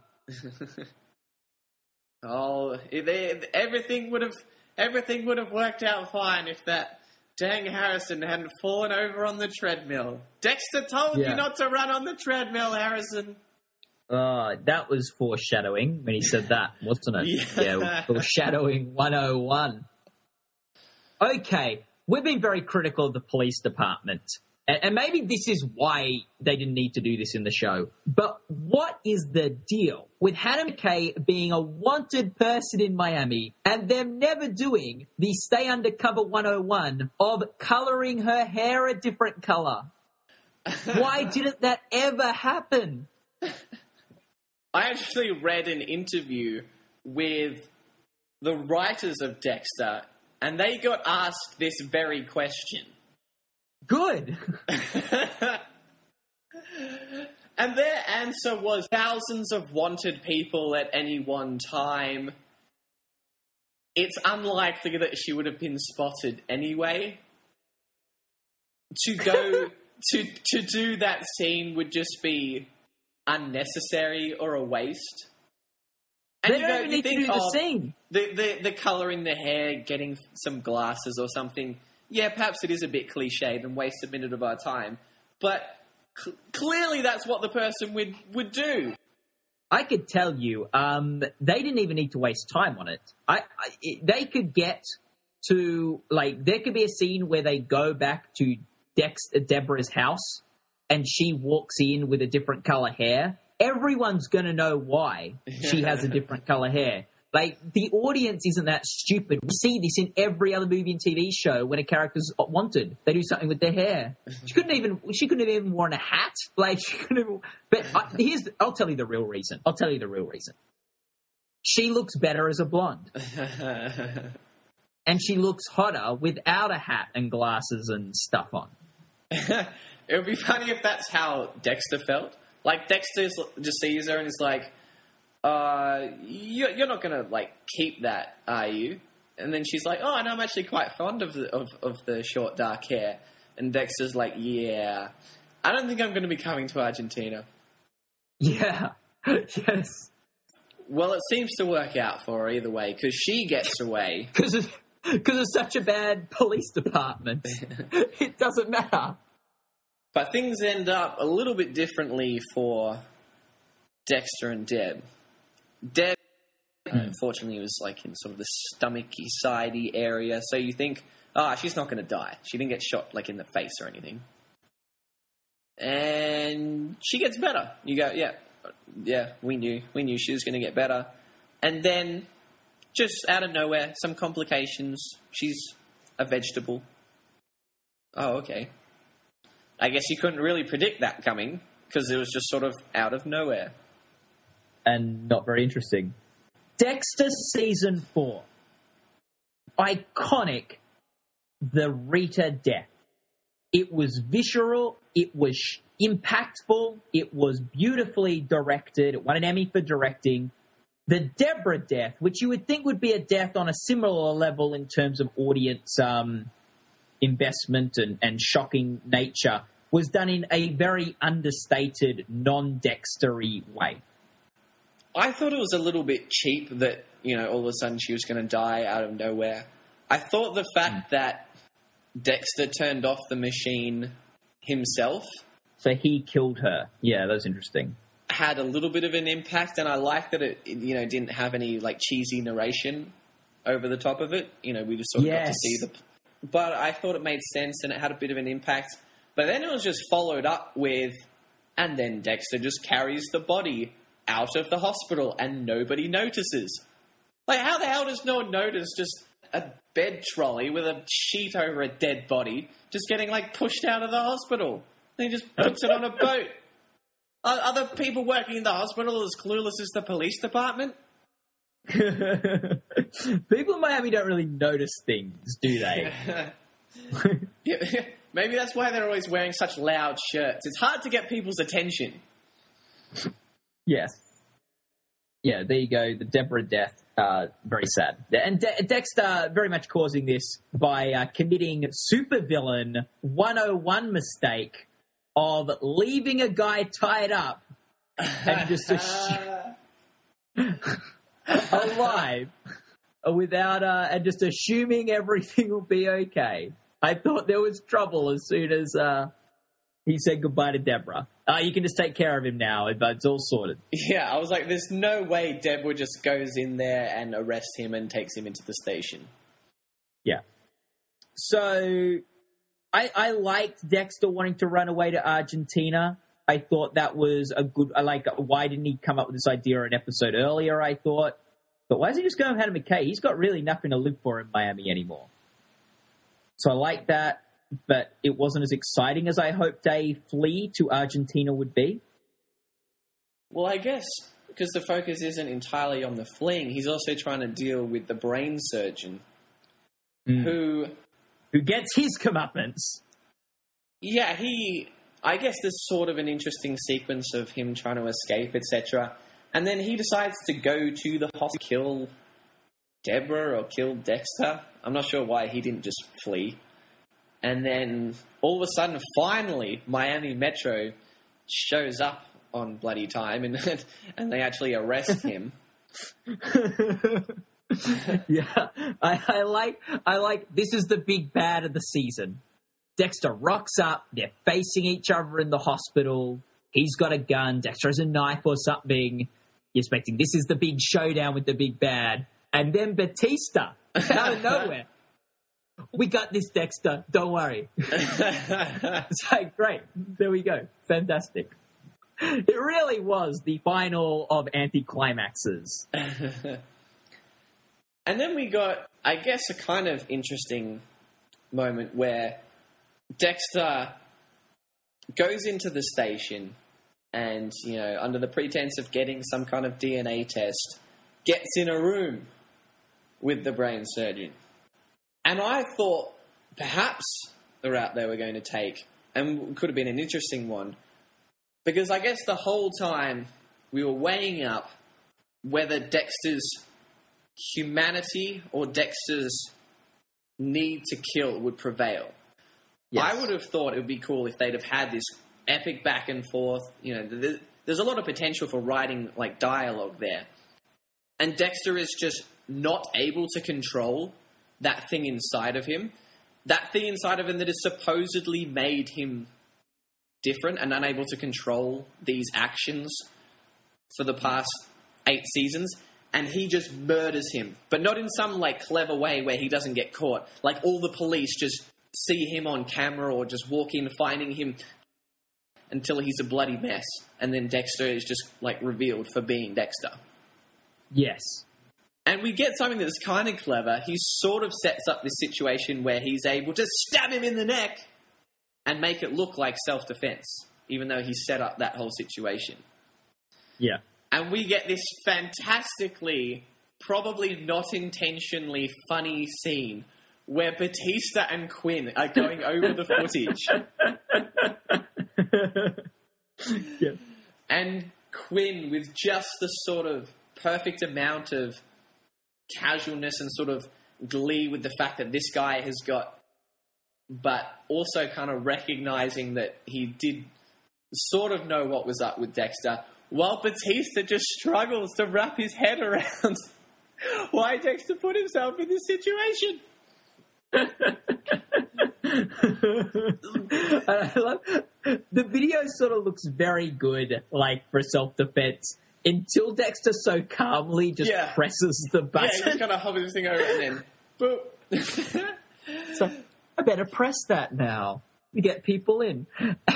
Oh, they, everything would have everything would have worked out fine if that dang Harrison hadn't fallen over on the treadmill. Dexter told Yeah. you not to run on the treadmill, Harrison. Uh, that was foreshadowing when he said that, wasn't it? Yeah. Yeah, foreshadowing one oh one. Okay, we've been very critical of the police department. And, and maybe this is why they didn't need to do this in the show. But what is the deal with Hannah McKay being a wanted person in Miami and them never doing the Stay Undercover one oh one of colouring her hair a different colour? Why didn't that ever happen? I actually read an interview with the writers of Dexter, and they got asked this very question. Good. And their answer was thousands of wanted people at any one time. It's unlikely that she would have been spotted anyway. To go to to do that scene would just be unnecessary or a waste. And They you don't go- even you need to think, do the oh, scene. The, the, the colouring the hair, getting some glasses or something. Yeah, perhaps it is a bit cliched and wastes a minute of our time. But cl- clearly that's what the person would, would do. I could tell you, um, they didn't even need to waste time on it. I, I it, they could get to, like, there could be a scene where they go back to Dex, Deborah's house and she walks in with a different color hair. Everyone's going to know why she has a different color hair. Like, the audience isn't that stupid. We see this in every other movie and T V show when a character's wanted. They do something with their hair. She couldn't even, she couldn't have even worn a hat. Like, she couldn't have, but I, here's, the, I'll tell you the real reason. I'll tell you the real reason. She looks better as a blonde. And she looks hotter without a hat and glasses and stuff on. It would be funny if that's how Dexter felt. Like, Dexter just sees her and is like, uh, you're, you're not going to, like, keep that, are you? And then she's like, oh, and I'm actually quite fond of the, of, of the short, dark hair. And Dexter's like, yeah, I don't think I'm going to be coming to Argentina. Yeah, yes. Well, it seems to work out for her either way, because she gets away. Because it's, it's such a bad police department. It doesn't matter. But things end up a little bit differently for Dexter and Deb. Deb, mm. unfortunately, was like in sort of the stomachy, sidey area. So you think, ah, oh, she's not going to die. She didn't get shot like in the face or anything. And she gets better. You go, yeah, yeah, we knew. We knew she was going to get better. And then, just out of nowhere, some complications. She's a vegetable. Oh, okay. I guess you couldn't really predict that coming because it was just sort of out of nowhere. And not very interesting. Dexter Season four. Iconic. The Rita death. It was visceral. It was impactful. It was beautifully directed. It won an Emmy for directing. The Deborah death, which you would think would be a death on a similar level in terms of audience um, investment and, and shocking nature, was done in a very understated, non-Dextery way. I thought it was a little bit cheap that, you know, all of a sudden she was going to die out of nowhere. I thought the fact mm. that Dexter turned off the machine himself. So he killed her. Yeah, that was interesting. Had a little bit of an impact, and I like that it, you know, didn't have any, like, cheesy narration over the top of it. You know, we just sort of yes. got to see the... But I thought it made sense, and it had a bit of an impact. But then it was just followed up with, and then Dexter just carries the body out of the hospital, and nobody notices. Like, how the hell does no one notice just a bed trolley with a sheet over a dead body just getting, like, pushed out of the hospital? And he just puts it on a boat. Are other people working in the hospital as clueless as the police department? People in Miami don't really notice things, do they? Yeah, maybe that's why they're always wearing such loud shirts. It's hard to get people's attention. Yes. Yeah, there you go. The Deborah death, uh, very sad. And De- Dexter very much causing this by uh, committing supervillain one oh one mistake of leaving a guy tied up and just assu- alive without uh, and just assuming everything will be okay. I thought there was trouble as soon as uh, he said goodbye to Deborah. Uh, you can just take care of him now, but it's all sorted. Yeah, I was like, there's no way Deborah just goes in there and arrests him and takes him into the station. Yeah. So I, I liked Dexter wanting to run away to Argentina. I thought that was a good... I like, why didn't he come up with this idea an episode earlier, I thought. But why is he just going with Hannah McKay? He's got really nothing to live for in Miami anymore. So I like that, but it wasn't as exciting as I hoped a flee to Argentina would be. Well, I guess because the focus isn't entirely on the fleeing, he's also trying to deal with the brain surgeon mm. who... Who gets his comeuppance. Yeah, he... I guess there's sort of an interesting sequence of him trying to escape, et cetera. And then he decides to go to the hospital, kill Deborah or kill Dexter. I'm not sure why he didn't just flee. And then all of a sudden, finally, Miami Metro shows up on bloody time and and they actually arrest him. Yeah, I, I like I like this is the big bad of the season. Dexter rocks up, they're facing each other in the hospital. He's got a gun, Dexter has a knife or something. You're expecting this is the big showdown with the big bad. And then Batista, out of nowhere. We got this, Dexter. Don't worry. It's like, great. There we go. Fantastic. It really was the final of anticlimaxes. And then we got, I guess, a kind of interesting moment where Dexter goes into the station and, you know, under the pretense of getting some kind of D N A test, gets in a room with the brain surgeon. And I thought perhaps the route they were going to take, and could have been an interesting one, because I guess the whole time we were weighing up whether Dexter's humanity or Dexter's need to kill would prevail. Yes. I would have thought it would be cool if they'd have had this epic back and forth. You know, there's a lot of potential for writing like dialogue there. And Dexter is just not able to control that thing inside of him. That thing inside of him that has supposedly made him different and unable to control these actions for the past eight seasons. And he just murders him. But not in some like clever way where he doesn't get caught. Like all the police just see him on camera or just walk in finding him until he's a bloody mess. And then Dexter is just like revealed for being Dexter. Yes. And we get something that's kind of clever. He sort of sets up this situation where he's able to stab him in the neck and make it look like self-defense, even though he set up that whole situation. Yeah. And we get this fantastically, probably not intentionally funny scene where Batista and Quinn are going over the footage. Yeah. And Quinn, with just the sort of perfect amount of casualness and sort of glee with the fact that this guy has got, but also kind of recognizing that he did sort of know what was up with Dexter, while Batista just struggles to wrap his head around why Dexter put himself in this situation. I love, the video sort of looks very good, like for self-defense, until Dexter so calmly just Yeah. presses the button. Yeah, he just kind of hovers this thing over and then boop. So I better press that now to get people in.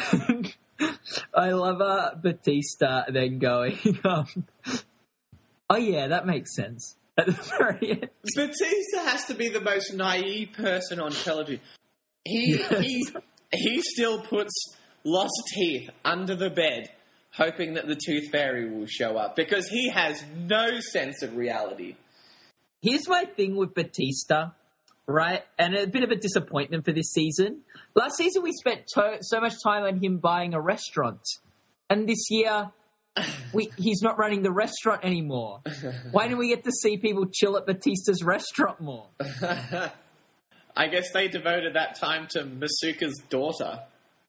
I love uh, Batista then going, um, oh yeah, that makes sense. At the very end. Batista has to be the most naive person on television. He Yes. he he still puts lost teeth under the bed, hoping that the Tooth Fairy will show up because he has no sense of reality. Here's my thing with Batista, right? And a bit of a disappointment for this season. Last season we spent to- so much time on him buying a restaurant. And this year, we, he's not running the restaurant anymore. Why don't we get to see people chill at Batista's restaurant more? I guess they devoted that time to Masuka's daughter.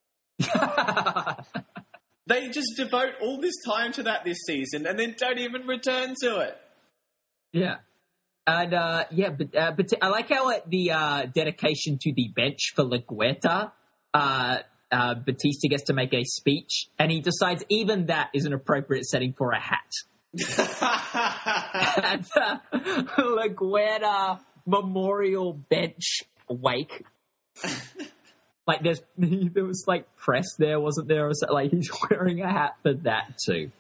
They just devote all this time to that this season and then don't even return to it. Yeah. And, uh, yeah, but, uh, but I like how at the uh, dedication to the bench for La Guerta, uh, uh, Batista gets to make a speech, and he decides even that is an appropriate setting for a hat. At the La Guerta Memorial Bench Wake. Like, there's, there was, like, press there, wasn't there? Or so, like, he's wearing a hat for that, too.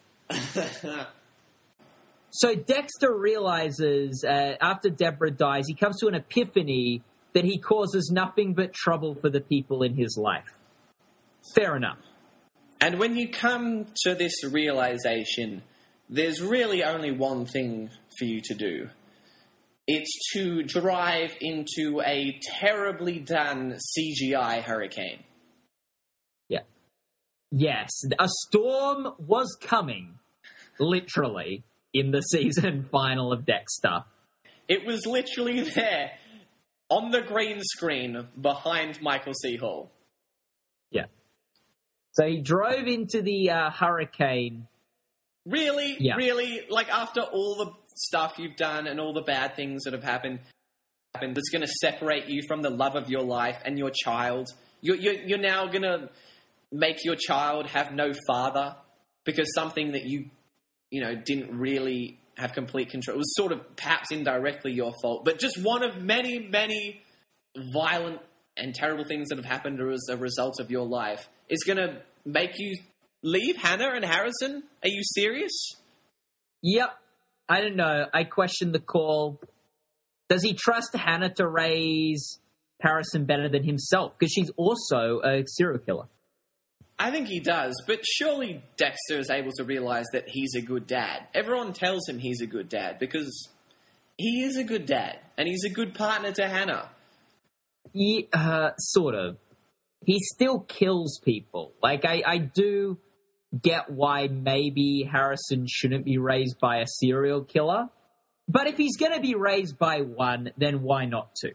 So Dexter realizes, uh, after Deborah dies, he comes to an epiphany that he causes nothing but trouble for the people in his life. Fair enough. And when you come to this realization, there's really only one thing for you to do. It's to drive into a terribly done C G I hurricane. Yeah. Yes, a storm was coming, literally, in the season final of Dexter. It was literally there, on the green screen, behind Michael C. Hall. Yeah. So he drove into the uh, hurricane. Really? Yeah. Really? Like, after all the stuff you've done and all the bad things that have happened, that's going to separate you from the love of your life and your child. You're, you're, you're now going to make your child have no father because something that you, you know, didn't really have complete control. It was sort of perhaps indirectly your fault, but just one of many, many violent and terrible things that have happened as a result of your life is going to make you leave Hannah and Harrison? Are you serious? Yep. I don't know. I question the call. Does he trust Hannah to raise Harrison better than himself? Because she's also a serial killer. I think he does, but surely Dexter is able to realize that he's a good dad. Everyone tells him he's a good dad because he is a good dad, and he's a good partner to Hannah. He, uh, sort of. He still kills people. Like, I, I do get why maybe Harrison shouldn't be raised by a serial killer. But if he's going to be raised by one, then why not two?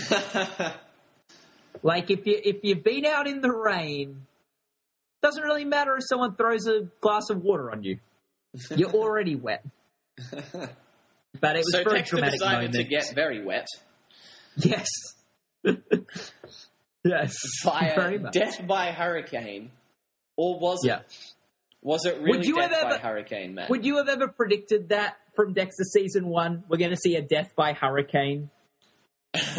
Like, if, you, if you've been out in the rain, doesn't really matter if someone throws a glass of water on you. You're already wet. But it was so for a Dexter dramatic decided moment. to get very wet. Yes. Yes. Via very much. death by hurricane. Or was Yeah. it? Was it really Would you death have by ever- hurricane, man? Would you have ever predicted that from Dexter season one? We're going to see a death by hurricane. if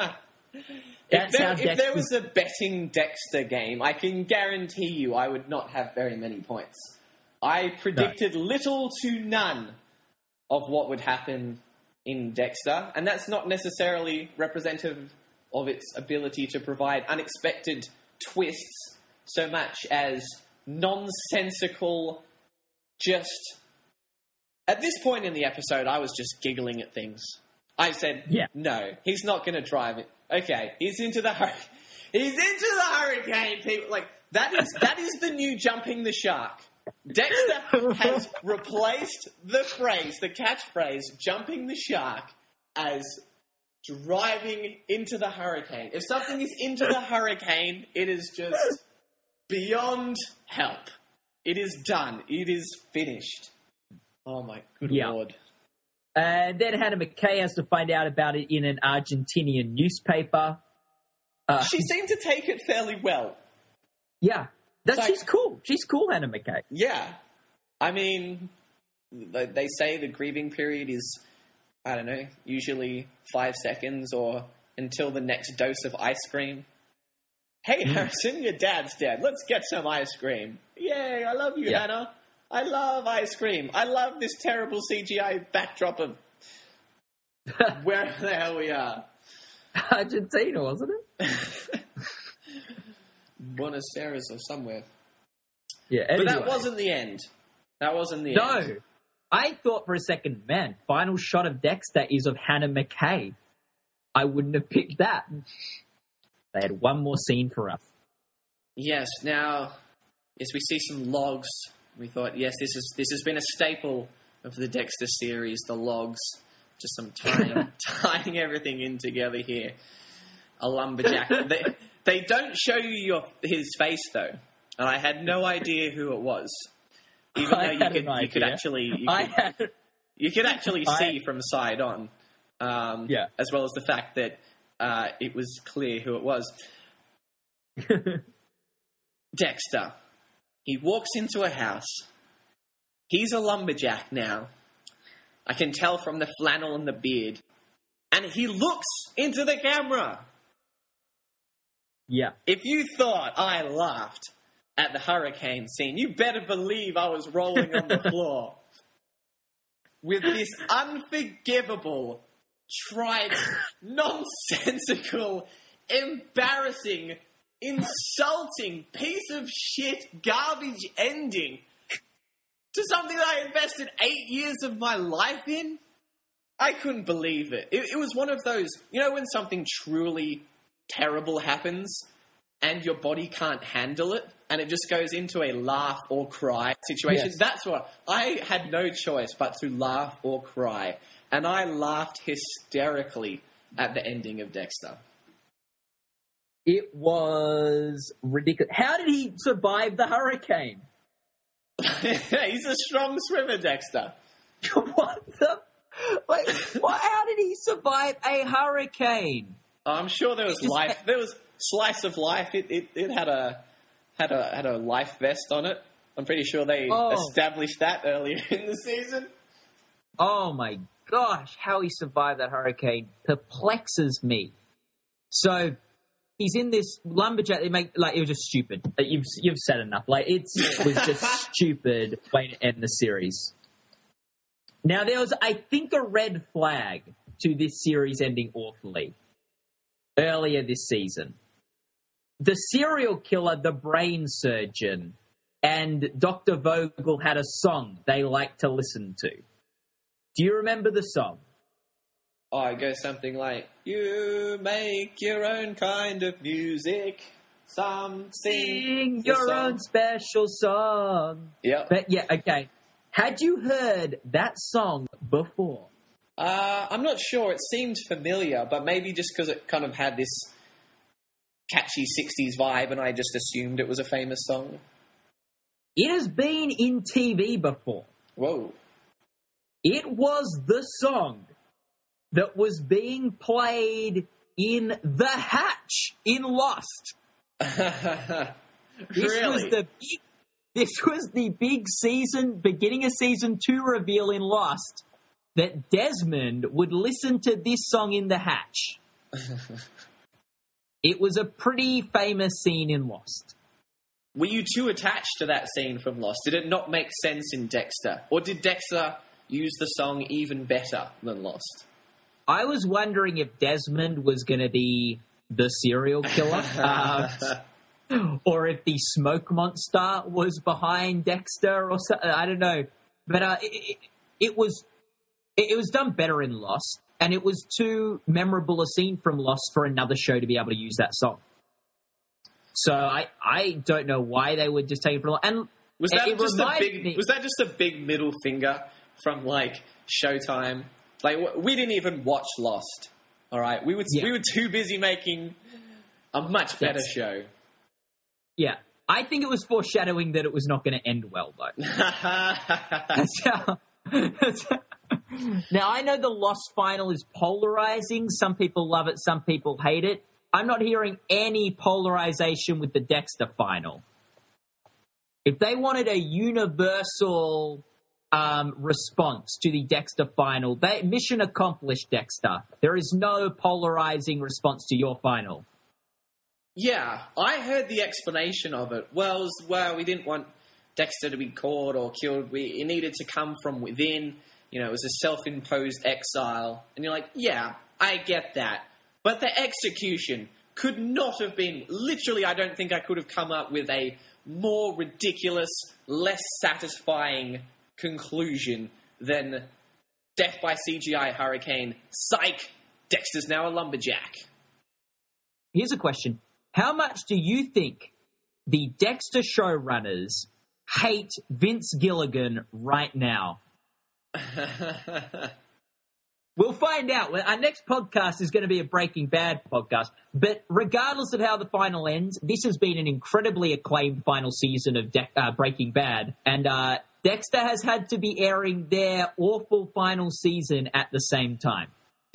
That's there, how if there Dexter's- was a betting Dexter game, I can guarantee you I would not have very many points. I predicted little to none of what would happen in Dexter, and that's not necessarily representative of its ability to provide unexpected twists so much as nonsensical, just... At this point in the episode, I was just giggling at things. I said, Yeah. no, he's not going to drive it. Okay, he's into the hur- he's into the hurricane, people. Like, that is that is the new jumping the shark. Dexter has replaced the phrase, the catchphrase, jumping the shark, as driving into the hurricane. If something is into the hurricane, it is just beyond help. It is done. It is finished. Oh my good Yeah. lord. And then Hannah McKay has to find out about it in an Argentinian newspaper. Uh, She seemed to take it fairly well. yeah. That's, Like- she's cool. She's cool, Hannah McKay. Yeah. I mean, they they say the grieving period is, I don't know, usually five seconds or until the next dose of ice cream. Hey, Harrison, your dad's dead. Let's get some ice cream. Yay, I love you, Yeah. Hannah. I love ice cream. I love this terrible C G I backdrop of wherever the hell we are. Argentina, wasn't it? Buenos Aires or somewhere. Yeah. But that anyway. wasn't the end. That wasn't the No. end. I thought for a second, man, final shot of Dexter is of Hannah McKay. I wouldn't have picked that. They had one more scene for us. Yes, now, yes, we see some logs. We thought, yes, this is this has been a staple of the Dexter series, the logs. Just some tying, tying everything in together here. A lumberjack. they, they don't show you your his face, though. And I had no idea who it was. Even I though you had could, an you could idea. actually... You I could, had, you could actually I- see from side on. Um, Yeah. As well as the fact that uh, it was clear who it was. Dexter. He walks into a house. He's a lumberjack now. I can tell from the flannel and the beard. And he looks into the camera. yeah. If you thought I laughed at the hurricane scene, you better believe I was rolling on the floor. With this unforgivable, trite, nonsensical, embarrassing, insulting piece of shit garbage ending to something that I invested eight years of my life in. I couldn't believe it. it. It was one of those, you know, when something truly terrible happens and your body can't handle it and it just goes into a laugh or cry situation. Yes. That's what I had no choice but to laugh or cry. And I laughed hysterically at the ending of Dexter. It was ridiculous. How did he survive the hurricane? He's a strong swimmer, Dexter. What the? Like, what, how did he survive a hurricane? I'm sure there was Just- life. There was slice of life. It, it it had a had a had a life vest on it. I'm pretty sure they Oh. established that earlier in the season. Oh my gosh, how he survived that hurricane perplexes me. So he's in this lumberjack. They make like it was just stupid. Like, you've you've said enough. Like it's, it was just stupid way to end the series. Now there was, I think, a red flag to this series ending awfully earlier this season. The serial killer, the brain surgeon, and Doctor Vogel had a song they liked to listen to. Do you remember the song? Oh, it goes something like, you make your own kind of music. Some sing, Sing your song. own special song. Yep. But yeah, okay. Had you heard that song before? Uh, I'm not sure. It seemed familiar, but maybe just because it kind of had this catchy sixties vibe and I just assumed it was a famous song. It has been in T V before. Whoa. It was the song that was being played in The Hatch in Lost. This Really? was the big, this was the big season, beginning of season two reveal in Lost that Desmond would listen to this song in The Hatch. It was a pretty famous scene in Lost. Were you too attached to that scene from Lost? Did it not make sense in Dexter? Or did Dexter use the song even better than Lost? I was wondering if Desmond was going to be the serial killer, uh, or if the smoke monster was behind Dexter, or something. I don't know. But uh, it, it, it was it, it was done better in Lost, and it was too memorable a scene from Lost for another show to be able to use that song. So I, I don't know why they would just take it from. And Was that it just a reminded big? me- Was that just a big middle finger from like Showtime? Like w- we didn't even watch Lost. All right, we were Yeah. we were too busy making a much better Yes. show. Yeah, I think it was foreshadowing that it was not going to end well, though. That's how, that's how- now, I know the Lost final is polarizing. Some people love it, some people hate it. I'm not hearing any polarization with the Dexter final. If they wanted a universal um, response to the Dexter final, they, mission accomplished, Dexter. There is no polarizing response to your final. Yeah, I heard the explanation of it. Well, it was, well, we didn't want Dexter to be caught or killed. We it needed to come from within. You know, it was a self-imposed exile. And you're like, yeah, I get that. But the execution could not have been... Literally, I don't think I could have come up with a more ridiculous, less satisfying conclusion than death by C G I hurricane. Psych! Dexter's now a lumberjack. Here's a question. How much do you think the Dexter showrunners hate Vince Gilligan right now? We'll find out. Our next podcast is going to be a Breaking Bad podcast. But regardless of how the final ends, this has been an incredibly acclaimed final season of De- uh, Breaking Bad. And uh, Dexter has had to be airing their awful final season at the same time.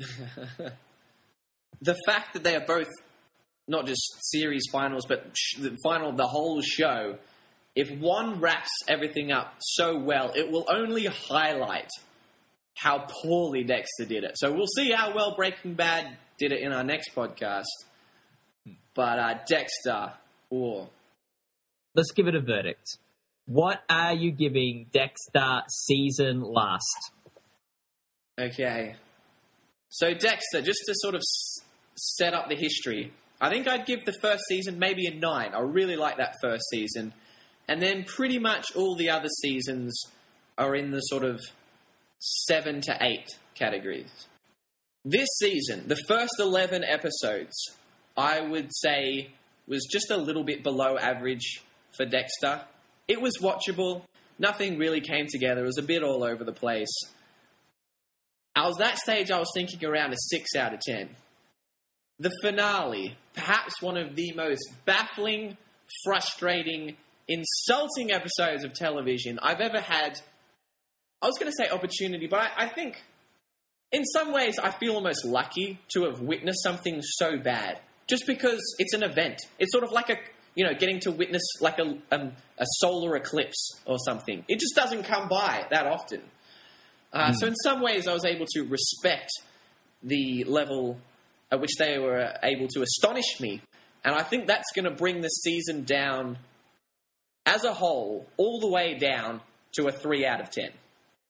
The fact that they are both not just series finals, but sh- the final of the whole show, if one wraps everything up so well, it will only highlight how poorly Dexter did it. So we'll see how well Breaking Bad did it in our next podcast. But uh, Dexter, oh. Let's give it a verdict. What are you giving Dexter season last? Okay. So Dexter, just to sort of s- set up the history, I think I'd give the first season maybe a nine. I really like that first season. And then pretty much all the other seasons are in the sort of seven to eight categories. This season, the first eleven episodes, I would say was just a little bit below average for Dexter. It was watchable. Nothing really came together. It was a bit all over the place. I was that stage, I was thinking around a six out of ten. The finale, perhaps one of the most baffling, frustrating, insulting episodes of television I've ever had. I was going to say opportunity, but I, I think in some ways I feel almost lucky to have witnessed something so bad. Just because it's an event. It's sort of like a, you know, getting to witness like a, um, a solar eclipse or something. It just doesn't come by that often. Uh, mm. So in some ways I was able to respect the level at which they were able to astonish me. And I think that's going to bring the season down as a whole, all the way down to a three out of ten.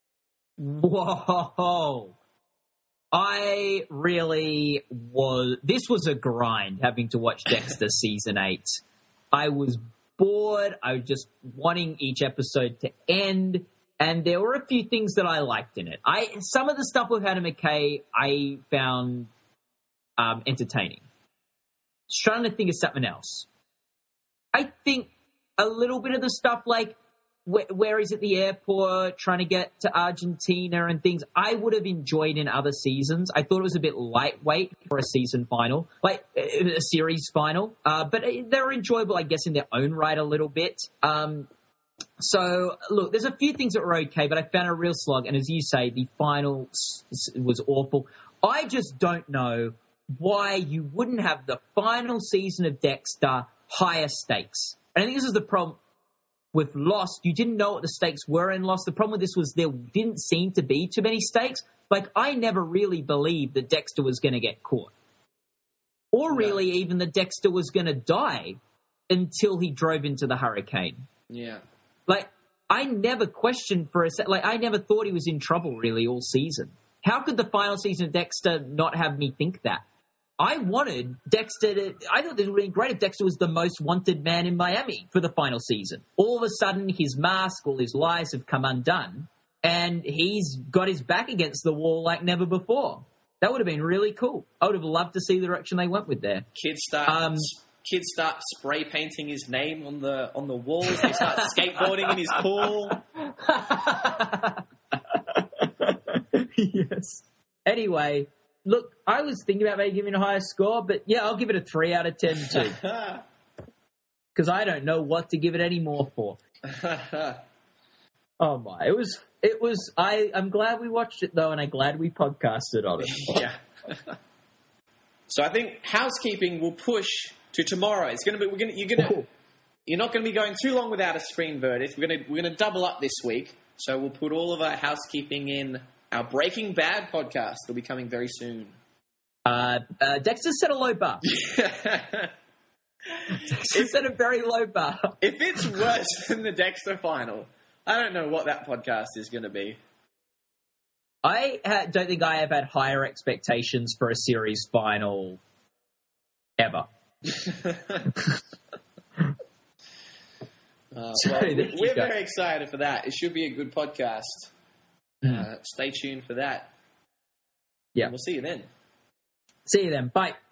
Whoa. I really was... This was a grind, having to watch Dexter Season eight. I was bored. I was just wanting each episode to end. And there were a few things that I liked in it. I Some of the stuff with Hannah McKay I found um, entertaining. Just trying to think of something else. I think a little bit of the stuff like where, where he's at the airport trying to get to Argentina and things, I would have enjoyed in other seasons. I thought it was a bit lightweight for a season final, like a series final. Uh, but they're enjoyable, I guess, in their own right a little bit. Um, so, look, there's a few things that were okay, but I found a real slog. And as you say, the final was awful. I just don't know why you wouldn't have the final season of Dexter higher stakes. And I think this is the problem with Lost. You didn't know what the stakes were in Lost. The problem with this was there didn't seem to be too many stakes. Like, I never really believed that Dexter was going to get caught. Or really no. even that Dexter was going to die until he drove into the hurricane. Yeah. Like, I never questioned for a second. Like, I never thought he was in trouble, really, all season. How could the final season of Dexter not have me think that? I wanted Dexter to... I thought this would have been great if Dexter was the most wanted man in Miami for the final season. All of a sudden, his mask, all his lies have come undone, and he's got his back against the wall like never before. That would have been really cool. I would have loved to see the direction they went with there. Kids start... Um, Kids start spray painting his name on the on the walls. They start skateboarding in his pool. Yes. Anyway, look, I was thinking about maybe giving a higher score, but yeah, I'll give it a three out of ten too. Because I don't know what to give it any more for. Oh my! It was. It was. I. I'm glad we watched it though, and I'm glad we podcasted on it. Yeah. So I think housekeeping will push to tomorrow. It's going to be. We're going. You're going to. You're not going to be going too long without a screen verdict. We're going to. We're going to double up this week. So we'll put all of our housekeeping in our Breaking Bad podcast. It'll be coming very soon. Uh, uh, Dexter set a low bar. Dexter set a very low bar. If it's worse than the Dexter final, I don't know what that podcast is going to be. I ha- don't think I have had higher expectations for a series final ever. uh, well, we're go. very excited for that. It should be a good podcast. Mm. Uh, stay tuned for that. Yeah. We'll see you then. See you then. Bye.